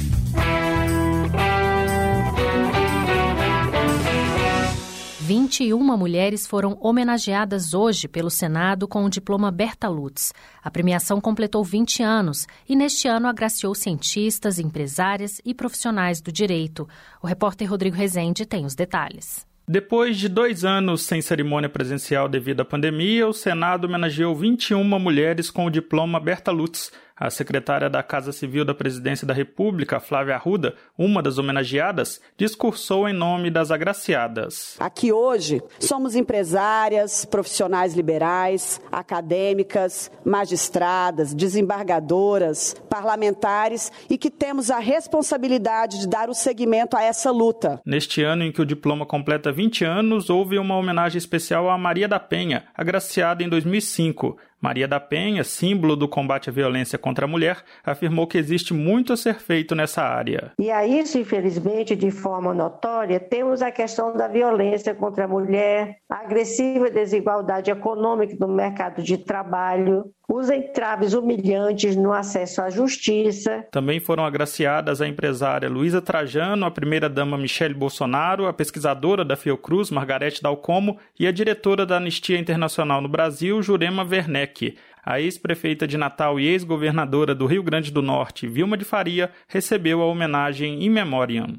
vinte e uma mulheres foram homenageadas hoje pelo Senado com o diploma Berta Lutz. A premiação completou vinte anos e neste ano agraciou cientistas, empresárias e profissionais do direito. O repórter Rodrigo Rezende tem os detalhes.
Depois de dois anos sem cerimônia presencial devido à pandemia, o Senado homenageou vinte e uma mulheres com o diploma Berta Lutz. A secretária da Casa Civil da Presidência da República, Flávia Arruda, uma das homenageadas, discursou em nome das agraciadas.
Aqui hoje somos empresárias, profissionais liberais, acadêmicas, magistradas, desembargadoras, parlamentares e que temos a responsabilidade de dar o seguimento a essa luta.
Neste ano em que o diploma completa vinte anos, houve uma homenagem especial a Maria da Penha, agraciada em dois mil e cinco. Maria da Penha, símbolo do combate à violência contra a mulher, afirmou que existe muito a ser feito nessa área.
E a isso, infelizmente, de forma notória, temos a questão da violência contra a mulher, a agressiva desigualdade econômica no mercado de trabalho, os entraves humilhantes no acesso à justiça.
Também foram agraciadas a empresária Luísa Trajano, a primeira-dama Michele Bolsonaro, a pesquisadora da Fiocruz, Margarete Dalcomo, e a diretora da Anistia Internacional no Brasil, Jurema Werneck. A ex-prefeita de Natal e ex-governadora do Rio Grande do Norte, Vilma de Faria, recebeu a homenagem in memoriam.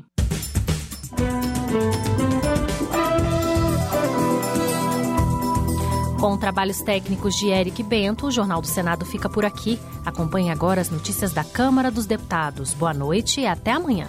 Com trabalhos técnicos de Eric Bento, o Jornal do Senado fica por aqui. Acompanhe agora as notícias da Câmara dos Deputados. Boa noite e até amanhã.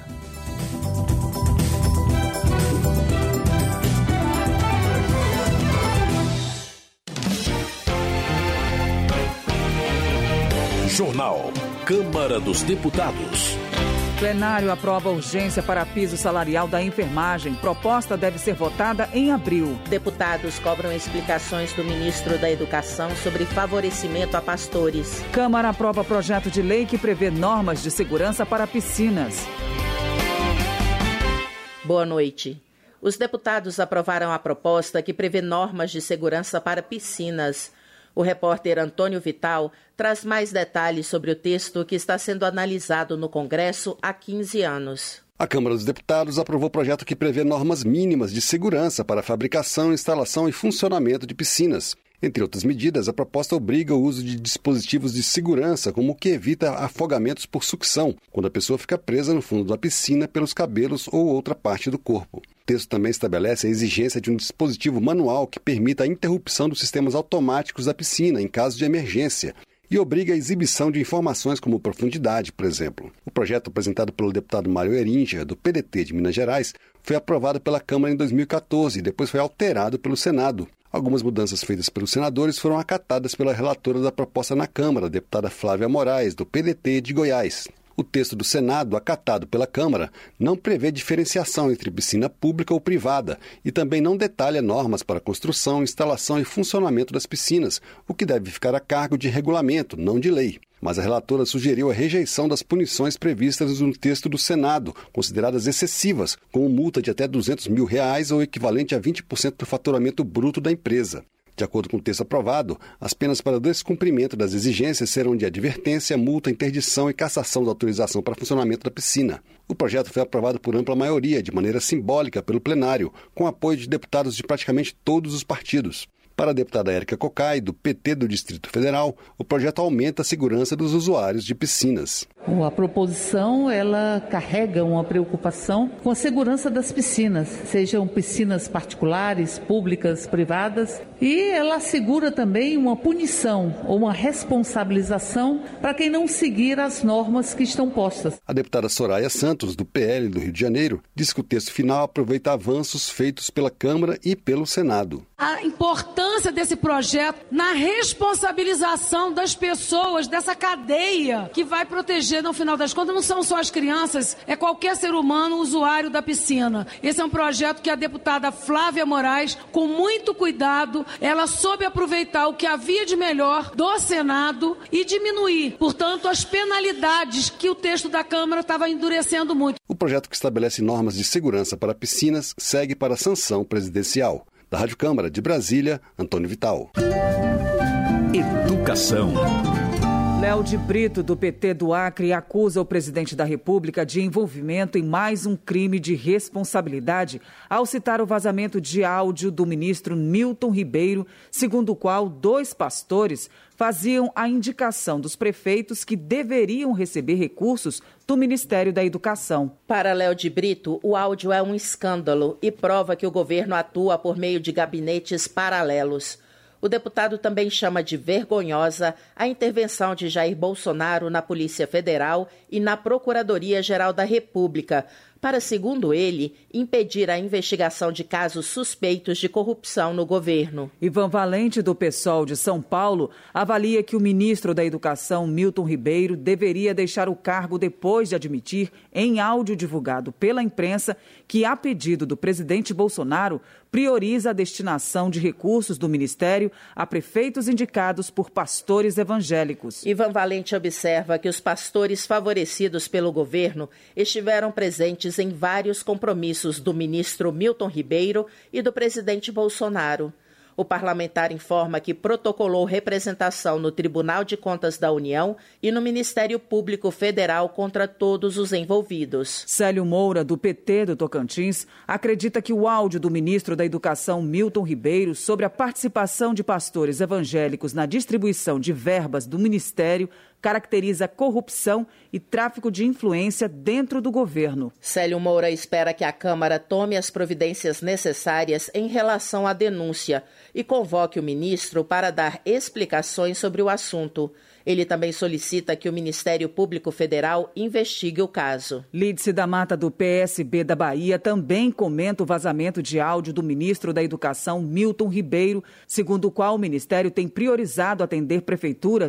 Jornal Câmara dos Deputados.
Plenário aprova urgência para piso salarial da enfermagem. Proposta deve ser votada em abril.
Deputados cobram explicações do ministro da Educação sobre favorecimento a pastores.
Câmara aprova projeto de lei que prevê normas de segurança para piscinas.
Boa noite. Os deputados aprovaram a proposta que prevê normas de segurança para piscinas. O repórter Antônio Vital traz mais detalhes sobre o texto que está sendo analisado no Congresso há quinze anos.
A Câmara dos Deputados aprovou o projeto que prevê normas mínimas de segurança para a fabricação, instalação e funcionamento de piscinas. Entre outras medidas, a proposta obriga o uso de dispositivos de segurança, como o que evita afogamentos por sucção, quando a pessoa fica presa no fundo da piscina pelos cabelos ou outra parte do corpo. O texto também estabelece a exigência de um dispositivo manual que permita a interrupção dos sistemas automáticos da piscina em caso de emergência e obriga a exibição de informações como profundidade, por exemplo. O projeto apresentado pelo deputado Mário Erinja, do P D T de Minas Gerais, foi aprovado pela Câmara em dois mil e quatorze e depois foi alterado pelo Senado. Algumas mudanças feitas pelos senadores foram acatadas pela relatora da proposta na Câmara, a deputada Flávia Moraes, do P D T de Goiás. O texto do Senado, acatado pela Câmara, não prevê diferenciação entre piscina pública ou privada e também não detalha normas para construção, instalação e funcionamento das piscinas, o que deve ficar a cargo de regulamento, não de lei. Mas a relatora sugeriu a rejeição das punições previstas no texto do Senado, consideradas excessivas, com multa de até duzentos mil reais ou equivalente a vinte por cento do faturamento bruto da empresa. De acordo com o texto aprovado, as penas para descumprimento das exigências serão de advertência, multa, interdição e cassação da autorização para funcionamento da piscina. O projeto foi aprovado por ampla maioria, de maneira simbólica, pelo plenário, com apoio de deputados de praticamente todos os partidos. Para a deputada Érica Cocai, do P T do Distrito Federal, o projeto aumenta a segurança dos usuários de piscinas.
A proposição, ela carrega uma preocupação com a segurança das piscinas, sejam piscinas particulares, públicas, privadas, e ela assegura também uma punição ou uma responsabilização para quem não seguir as normas que estão postas.
A deputada Soraya Santos, do P L do Rio de Janeiro, diz que o texto final aproveita avanços feitos pela Câmara e pelo Senado.
A importância desse projeto na responsabilização das pessoas, dessa cadeia que vai proteger, no final das contas, não são só as crianças, é qualquer ser humano usuário da piscina. Esse é um projeto que a deputada Flávia Moraes, com muito cuidado, ela soube aproveitar o que havia de melhor do Senado e diminuir, portanto, as penalidades que o texto da Câmara estava endurecendo muito.
O projeto que estabelece normas de segurança para piscinas segue para a sanção presidencial. Da Rádio Câmara de Brasília, Antônio Vital.
Educação.
Léo de Brito, do P T do Acre, acusa o presidente da República de envolvimento em mais um crime de responsabilidade ao citar o vazamento de áudio do ministro Milton Ribeiro, segundo o qual dois pastores faziam a indicação dos prefeitos que deveriam receber recursos do Ministério da Educação.
Para Léo de Brito, o áudio é um escândalo e prova que o governo atua por meio de gabinetes paralelos. O deputado também chama de vergonhosa a intervenção de Jair Bolsonaro na Polícia Federal e na Procuradoria-Geral da República, para, segundo ele, impedir a investigação de casos suspeitos de corrupção no governo.
Ivan Valente, do PSOL de São Paulo, avalia que o ministro da Educação, Milton Ribeiro, deveria deixar o cargo depois de admitir, em áudio divulgado pela imprensa, que, a pedido do presidente Bolsonaro, prioriza a destinação de recursos do Ministério a prefeitos indicados por pastores evangélicos.
Ivan Valente observa que os pastores favorecidos pelo governo estiveram presentes em vários compromissos do ministro Milton Ribeiro e do presidente Bolsonaro. O parlamentar informa que protocolou representação no Tribunal de Contas da União e no Ministério Público Federal contra todos os envolvidos.
Célio Moura, do P T do Tocantins, acredita que o áudio do ministro da Educação, Milton Ribeiro, sobre a participação de pastores evangélicos na distribuição de verbas do Ministério caracteriza corrupção e tráfico de influência dentro do governo.
Célio Moura espera que a Câmara tome as providências necessárias em relação à denúncia e convoque o ministro para dar explicações sobre o assunto. Ele também solicita que o Ministério Público Federal investigue o caso.
Lídice da Mata, do P S B da Bahia, também comenta o vazamento de áudio do ministro da Educação, Milton Ribeiro, segundo o qual o Ministério tem priorizado atender prefeituras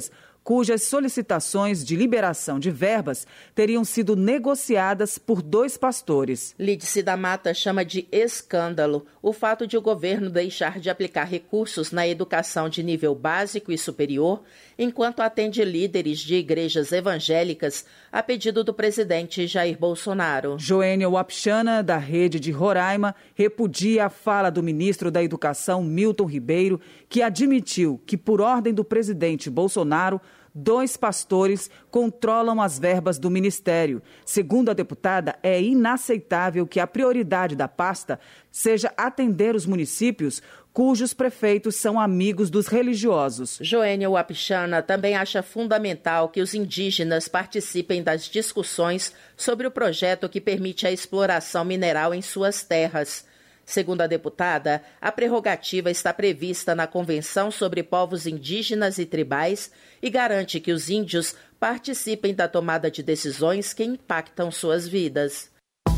cujas solicitações de liberação de verbas teriam sido negociadas por dois pastores.
Lídice da Mata chama de escândalo o fato de o governo deixar de aplicar recursos na educação de nível básico e superior, enquanto atende líderes de igrejas evangélicas a pedido do presidente Jair Bolsonaro.
Joênia Wapichana, da Rede de Roraima, repudia a fala do ministro da Educação, Milton Ribeiro, que admitiu que, por ordem do presidente Bolsonaro, dois pastores controlam as verbas do ministério. Segundo a deputada, é inaceitável que a prioridade da pasta seja atender os municípios cujos prefeitos são amigos dos religiosos.
Joênia Wapichana também acha fundamental que os indígenas participem das discussões sobre o projeto que permite a exploração mineral em suas terras. Segundo a deputada, a prerrogativa está prevista na Convenção sobre Povos Indígenas e Tribais e garante que os índios participem da tomada de decisões que impactam suas vidas.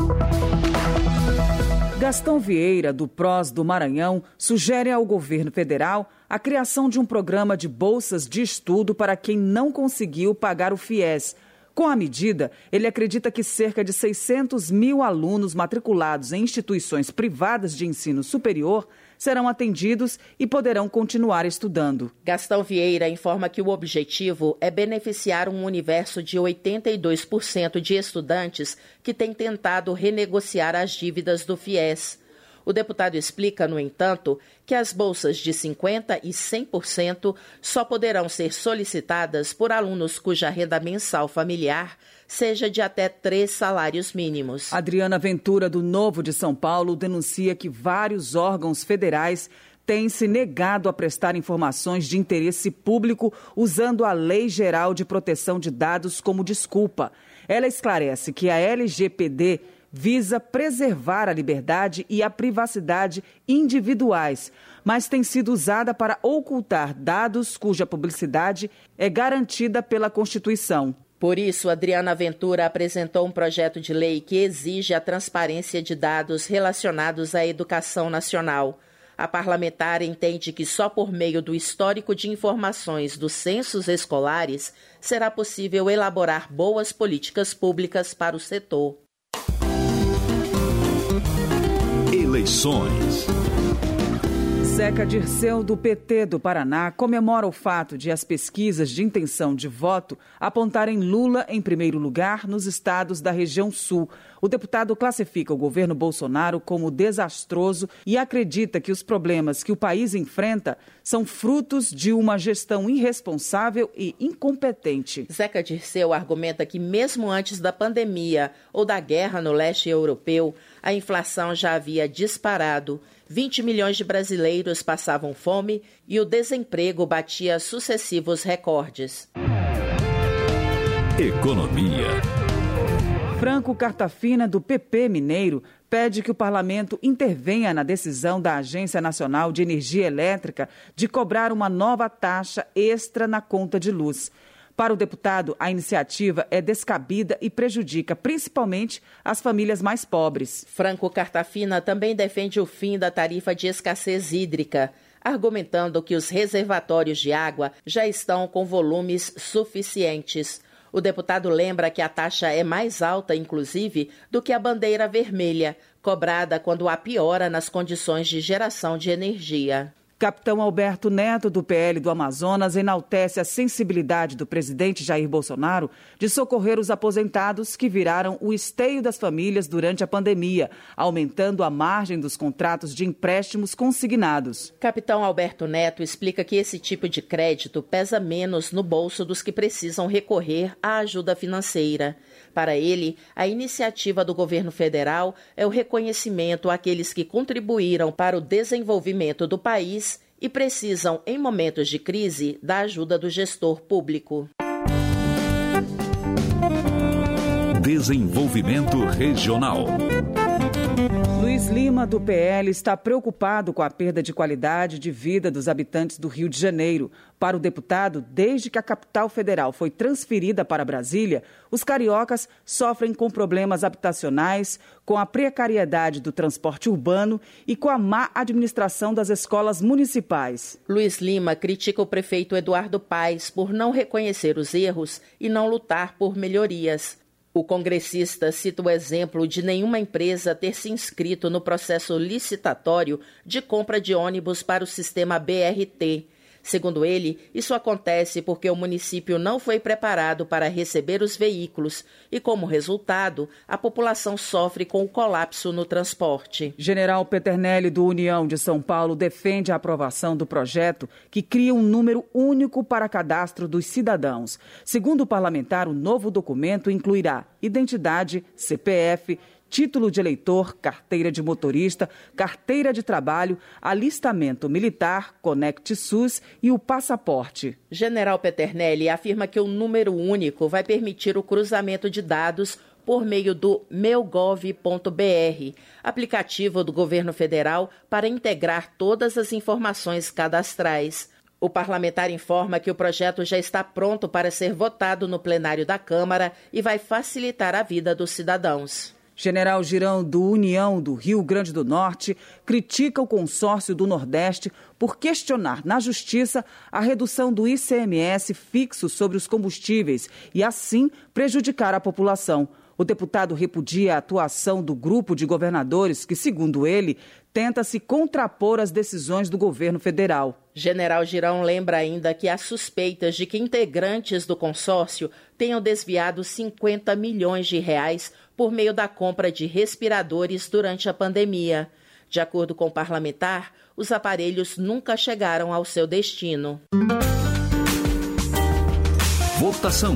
Gastão Vieira, do P R O S do Maranhão, sugere ao governo federal a criação de um programa de bolsas de estudo para quem não conseguiu pagar o FIES. Com a medida, ele acredita que cerca de seiscentos mil alunos matriculados em instituições privadas de ensino superior serão atendidos e poderão continuar estudando.
Gastão Vieira informa que o objetivo é beneficiar um universo de oitenta e dois por cento de estudantes que têm tentado renegociar as dívidas do FIES. O deputado explica, no entanto, que as bolsas de cinquenta por cento e cem por cento só poderão ser solicitadas por alunos cuja renda mensal familiar seja de até três salários mínimos.
Adriana Ventura, do Novo de São Paulo, denuncia que vários órgãos federais têm se negado a prestar informações de interesse público usando a Lei Geral de Proteção de Dados como desculpa. Ela esclarece que a L G P D visa preservar a liberdade e a privacidade individuais, mas tem sido usada para ocultar dados cuja publicidade é garantida pela Constituição.
Por isso, Adriana Ventura apresentou um projeto de lei que exige a transparência de dados relacionados à educação nacional. A parlamentar entende que só por meio do histórico de informações dos censos escolares será possível elaborar boas políticas públicas para o setor.
Eleições.
Zeca Dirceu, do P T do Paraná, comemora o fato de as pesquisas de intenção de voto apontarem Lula em primeiro lugar nos estados da região sul. O deputado classifica o governo Bolsonaro como desastroso e acredita que os problemas que o país enfrenta são frutos de uma gestão irresponsável e incompetente.
Zeca Dirceu argumenta que mesmo antes da pandemia ou da guerra no leste europeu, a inflação já havia disparado. vinte milhões de brasileiros passavam fome e o desemprego batia sucessivos recordes.
Economia.
Franco Cartafina, do P P Mineiro, pede que o parlamento intervenha na decisão da Agência Nacional de Energia Elétrica de cobrar uma nova taxa extra na conta de luz. Para o deputado, a iniciativa é descabida e prejudica principalmente as famílias mais pobres.
Franco Cartafina também defende o fim da tarifa de escassez hídrica, argumentando que os reservatórios de água já estão com volumes suficientes. O deputado lembra que a taxa é mais alta, inclusive, do que a bandeira vermelha, cobrada quando há piora nas condições de geração de energia.
Capitão Alberto Neto, do P L do Amazonas, enaltece a sensibilidade do presidente Jair Bolsonaro de socorrer os aposentados que viraram o esteio das famílias durante a pandemia, aumentando a margem dos contratos de empréstimos consignados.
Capitão Alberto Neto explica que esse tipo de crédito pesa menos no bolso dos que precisam recorrer à ajuda financeira. Para ele, a iniciativa do governo federal é o reconhecimento àqueles que contribuíram para o desenvolvimento do país e precisam, em momentos de crise, da ajuda do gestor público.
Desenvolvimento regional.
Luiz Luiz Lima, do P L, está preocupado com a perda de qualidade de vida dos habitantes do Rio de Janeiro. Para o deputado, desde que a capital federal foi transferida para Brasília, os cariocas sofrem com problemas habitacionais, com a precariedade do transporte urbano e com a má administração das escolas municipais.
Luiz Lima critica o prefeito Eduardo Paes por não reconhecer os erros e não lutar por melhorias. O congressista cita o exemplo de nenhuma empresa ter se inscrito no processo licitatório de compra de ônibus para o sistema B R T. Segundo ele, isso acontece porque o município não foi preparado para receber os veículos e, como resultado, a população sofre com o colapso no transporte.
General Peternelli, do União de São Paulo, defende a aprovação do projeto que cria um número único para cadastro dos cidadãos. Segundo o parlamentar, o novo documento incluirá identidade, C P F, título de eleitor, carteira de motorista, carteira de trabalho, alistamento militar, Conect SUS e o passaporte.
General Peternelli afirma que o número único vai permitir o cruzamento de dados por meio do meu gov ponto b r, aplicativo do governo federal para integrar todas as informações cadastrais. O parlamentar informa que o projeto já está pronto para ser votado no plenário da Câmara e vai facilitar a vida dos cidadãos.
General Girão, do União do Rio Grande do Norte, critica o consórcio do Nordeste por questionar na Justiça a redução do I C M S fixo sobre os combustíveis e, assim, prejudicar a população. O deputado repudia a atuação do grupo de governadores que, segundo ele, tenta se contrapor às decisões do governo federal.
General Girão lembra ainda que há suspeitas de que integrantes do consórcio tenham desviado cinquenta milhões de reais por meio da compra de respiradores durante a pandemia. De acordo com o parlamentar, os aparelhos nunca chegaram ao seu destino.
Votação.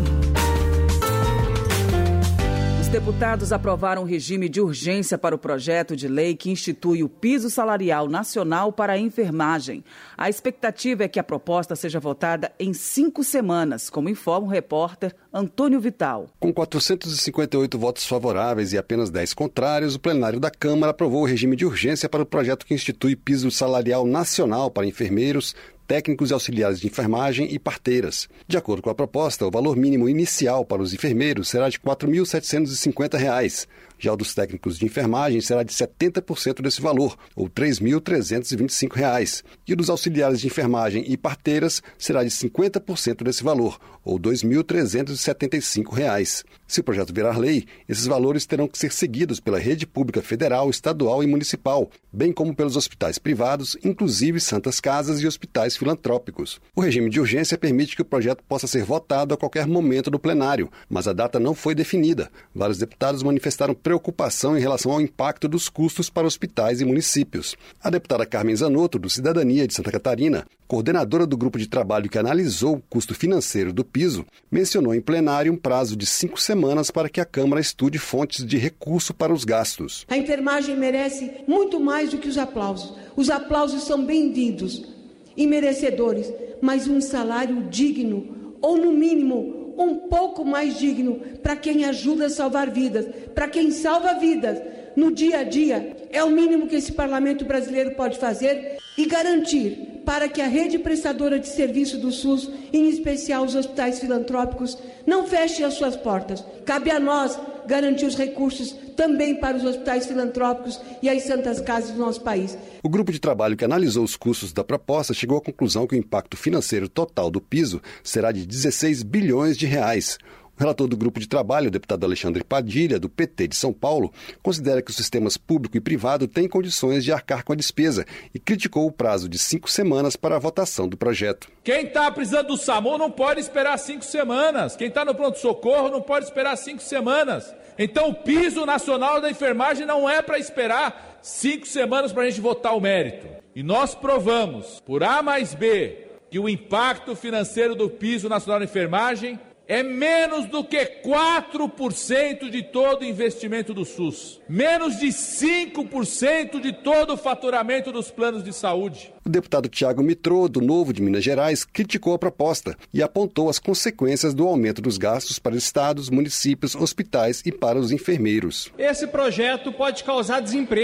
Os deputados aprovaram um regime de urgência para o projeto de lei que institui o piso salarial nacional para a enfermagem. A expectativa é que a proposta seja votada em cinco semanas, como informa o repórter Antônio Vital.
Com quatrocentos e cinquenta e oito votos favoráveis e apenas dez contrários, o plenário da Câmara aprovou o regime de urgência para o projeto que institui piso salarial nacional para enfermeiros, técnicos e auxiliares de enfermagem e parteiras. De acordo com a proposta, o valor mínimo inicial para os enfermeiros será de quatro mil setecentos e cinquenta reais. Já o dos técnicos de enfermagem será de setenta por cento desse valor, ou três mil trezentos e vinte e cinco reais. E o dos auxiliares de enfermagem e parteiras será de cinquenta por cento desse valor, ou dois mil trezentos e setenta e cinco reais. Se o projeto virar lei, esses valores terão que ser seguidos pela rede pública federal, estadual e municipal, bem como pelos hospitais privados, inclusive santas casas e hospitais filantrópicos. O regime de urgência permite que o projeto possa ser votado a qualquer momento do plenário, mas a data não foi definida. Vários deputados manifestaram preocupação em relação ao impacto dos custos para hospitais e municípios. A deputada Carmen Zanotto, do Cidadania de Santa Catarina, coordenadora do grupo de trabalho que analisou o custo financeiro do piso, mencionou em plenário um prazo de cinco semanas para que a Câmara estude fontes de recurso para os gastos.
A enfermagem merece muito mais do que os aplausos. Os aplausos são bem-vindos e merecedores, mas um salário digno, ou no mínimo um pouco mais digno, para quem ajuda a salvar vidas, para quem salva vidas no dia a dia, é o mínimo que esse parlamento brasileiro pode fazer e garantir para que a rede prestadora de serviço do SUS, em especial os hospitais filantrópicos, não feche as suas portas. Cabe a nós garantir os recursos também para os hospitais filantrópicos e as santas casas do nosso país.
O grupo de trabalho que analisou os custos da proposta chegou à conclusão que o impacto financeiro total do piso será de dezesseis bilhões de reais. O relator do grupo de trabalho, o deputado Alexandre Padilha, do P T de São Paulo, considera que os sistemas público e privado têm condições de arcar com a despesa e criticou o prazo de cinco semanas para a votação do projeto.
Quem está precisando do SAMU não pode esperar cinco semanas. Quem está no pronto-socorro não pode esperar cinco semanas. Então o piso nacional da enfermagem não é para esperar cinco semanas para a gente votar o mérito. E nós provamos, por A mais B, que o impacto financeiro do piso nacional da enfermagem é menos do que quatro por cento de todo o investimento do SUS. Menos de cinco por cento de todo o faturamento dos planos de saúde.
O deputado Tiago Mitrô, do Novo de Minas Gerais, criticou a proposta e apontou as consequências do aumento dos gastos para estados, municípios, hospitais e para os enfermeiros.
Esse projeto pode causar desemprego.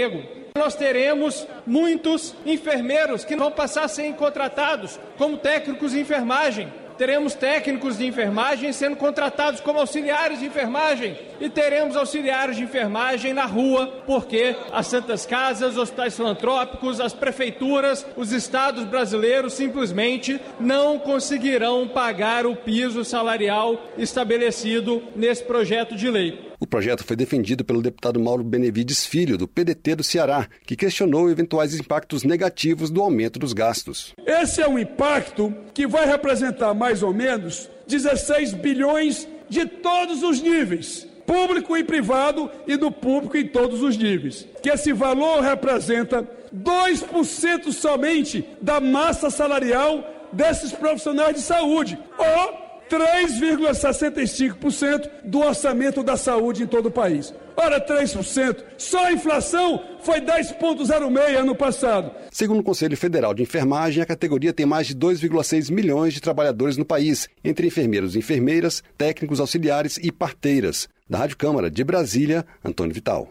Nós teremos muitos enfermeiros que vão passar a ser contratados como técnicos de enfermagem. Teremos técnicos de enfermagem sendo contratados como auxiliares de enfermagem e teremos auxiliares de enfermagem na rua, porque as santas casas, os hospitais filantrópicos, as prefeituras, os estados brasileiros simplesmente não conseguirão pagar o piso salarial estabelecido nesse projeto de lei.
O projeto foi defendido pelo deputado Mauro Benevides Filho, do P D T do Ceará, que questionou eventuais impactos negativos do aumento dos gastos.
Esse é um impacto que vai representar mais ou menos dezesseis bilhões de todos os níveis, público e privado e do público em todos os níveis. Que esse valor representa dois por cento somente da massa salarial desses profissionais de saúde, ou três vírgula sessenta e cinco por cento do orçamento da saúde em todo o país. Ora, três por cento. Só a inflação foi dez vírgula zero seis ano passado.
Segundo o Conselho Federal de Enfermagem, a categoria tem mais de dois vírgula seis milhões de trabalhadores no país, entre enfermeiros e enfermeiras, técnicos auxiliares e parteiras. Da Rádio Câmara de Brasília, Antônio Vital.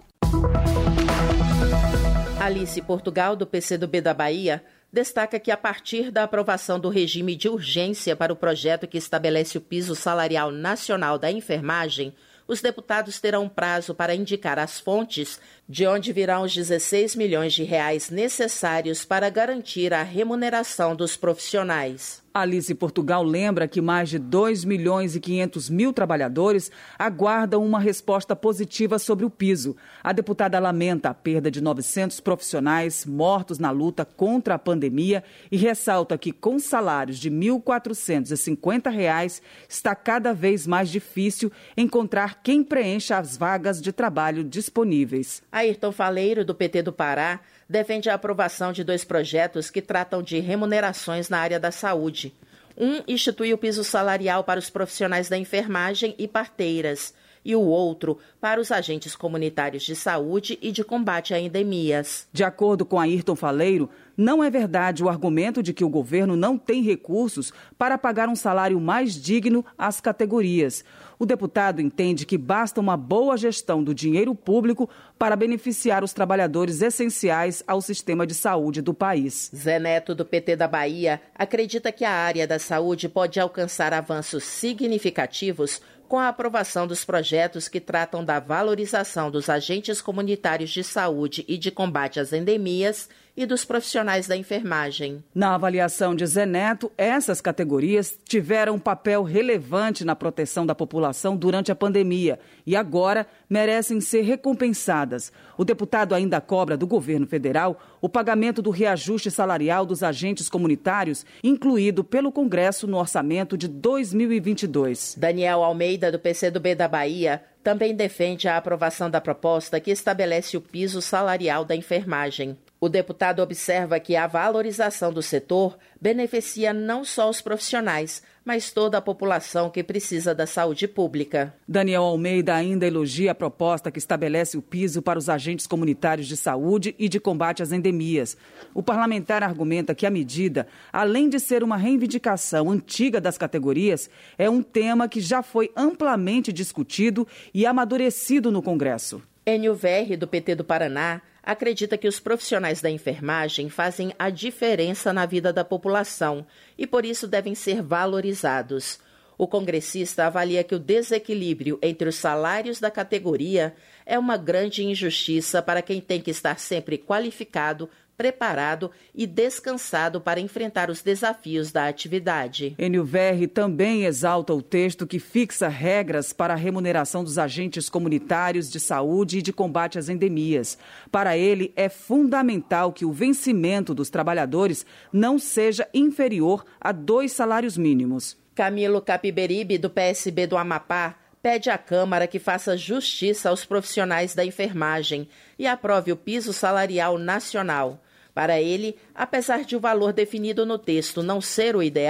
Alice Portugal, do P C do B da Bahia, destaca que, a partir da aprovação do regime de urgência para o projeto que estabelece o piso salarial nacional da enfermagem, os deputados terão prazo para indicar as fontes de onde virão os dezesseis milhões de reais necessários para garantir a remuneração dos profissionais.
Alice Portugal lembra que mais de dois milhões e quinhentos mil trabalhadores aguardam uma resposta positiva sobre o piso. A deputada lamenta a perda de novecentos profissionais mortos na luta contra a pandemia e ressalta que, com salários de mil quatrocentos e cinquenta reais, está cada vez mais difícil encontrar quem preencha as vagas de trabalho disponíveis.
Ayrton Faleiro, do P T do Pará, defende a aprovação de dois projetos que tratam de remunerações na área da saúde. Um institui o piso salarial para os profissionais da enfermagem e parteiras, e o outro para os agentes comunitários de saúde e de combate a endemias.
De acordo com Ayrton Faleiro, não é verdade o argumento de que o governo não tem recursos para pagar um salário mais digno às categorias. O deputado entende que basta uma boa gestão do dinheiro público para beneficiar os trabalhadores essenciais ao sistema de saúde do país.
Zé Neto, do P T da Bahia, acredita que a área da saúde pode alcançar avanços significativos com a aprovação dos projetos que tratam da valorização dos agentes comunitários de saúde e de combate às endemias e dos profissionais da enfermagem.
Na avaliação de Zé Neto, essas categorias tiveram um papel relevante na proteção da população durante a pandemia e agora merecem ser recompensadas. O deputado ainda cobra do governo federal o pagamento do reajuste salarial dos agentes comunitários, incluído pelo Congresso no orçamento de dois mil e vinte e dois.
Daniel Almeida, do P C do B da Bahia, também defende a aprovação da proposta que estabelece o piso salarial da enfermagem. O deputado observa que a valorização do setor beneficia não só os profissionais, mas toda a população que precisa da saúde pública.
Daniel Almeida ainda elogia a proposta que estabelece o piso para os agentes comunitários de saúde e de combate às endemias. O parlamentar argumenta que a medida, além de ser uma reivindicação antiga das categorias, é um tema que já foi amplamente discutido e amadurecido no Congresso.
Enio Verri, do P T do Paraná, acredita que os profissionais da enfermagem fazem a diferença na vida da população e, por isso, devem ser valorizados. O congressista avalia que o desequilíbrio entre os salários da categoria é uma grande injustiça para quem tem que estar sempre qualificado, preparado e descansado para enfrentar os desafios da atividade.
Enio Verri também exalta o texto que fixa regras para a remuneração dos agentes comunitários de saúde e de combate às endemias. Para ele, é fundamental que o vencimento dos trabalhadores não seja inferior a dois salários mínimos.
Camilo Capiberibe, do P S B do Amapá, pede à Câmara que faça justiça aos profissionais da enfermagem e aprove o piso salarial nacional. Para ele, apesar de o valor definido no texto não ser o ideal,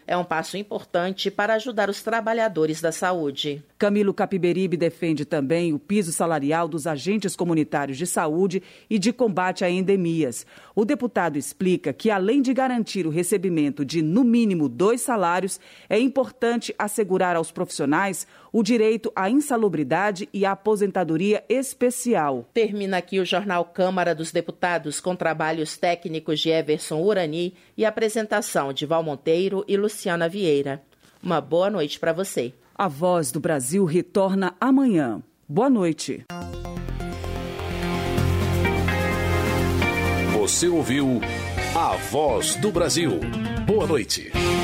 É um passo importante para ajudar os trabalhadores da saúde.
Camilo Capiberibe defende também o piso salarial dos agentes comunitários de saúde e de combate a endemias. O deputado explica que, além de garantir o recebimento de, no mínimo, dois salários, é importante assegurar aos profissionais o direito à insalubridade e à aposentadoria especial.
Termina aqui o Jornal Câmara dos Deputados, com trabalhos técnicos de Everson Urani e apresentação de Val Monteiro e Luciana Vieira. Uma boa noite para você.
A Voz do Brasil retorna amanhã. Boa noite.
Você ouviu A Voz do Brasil. Boa noite.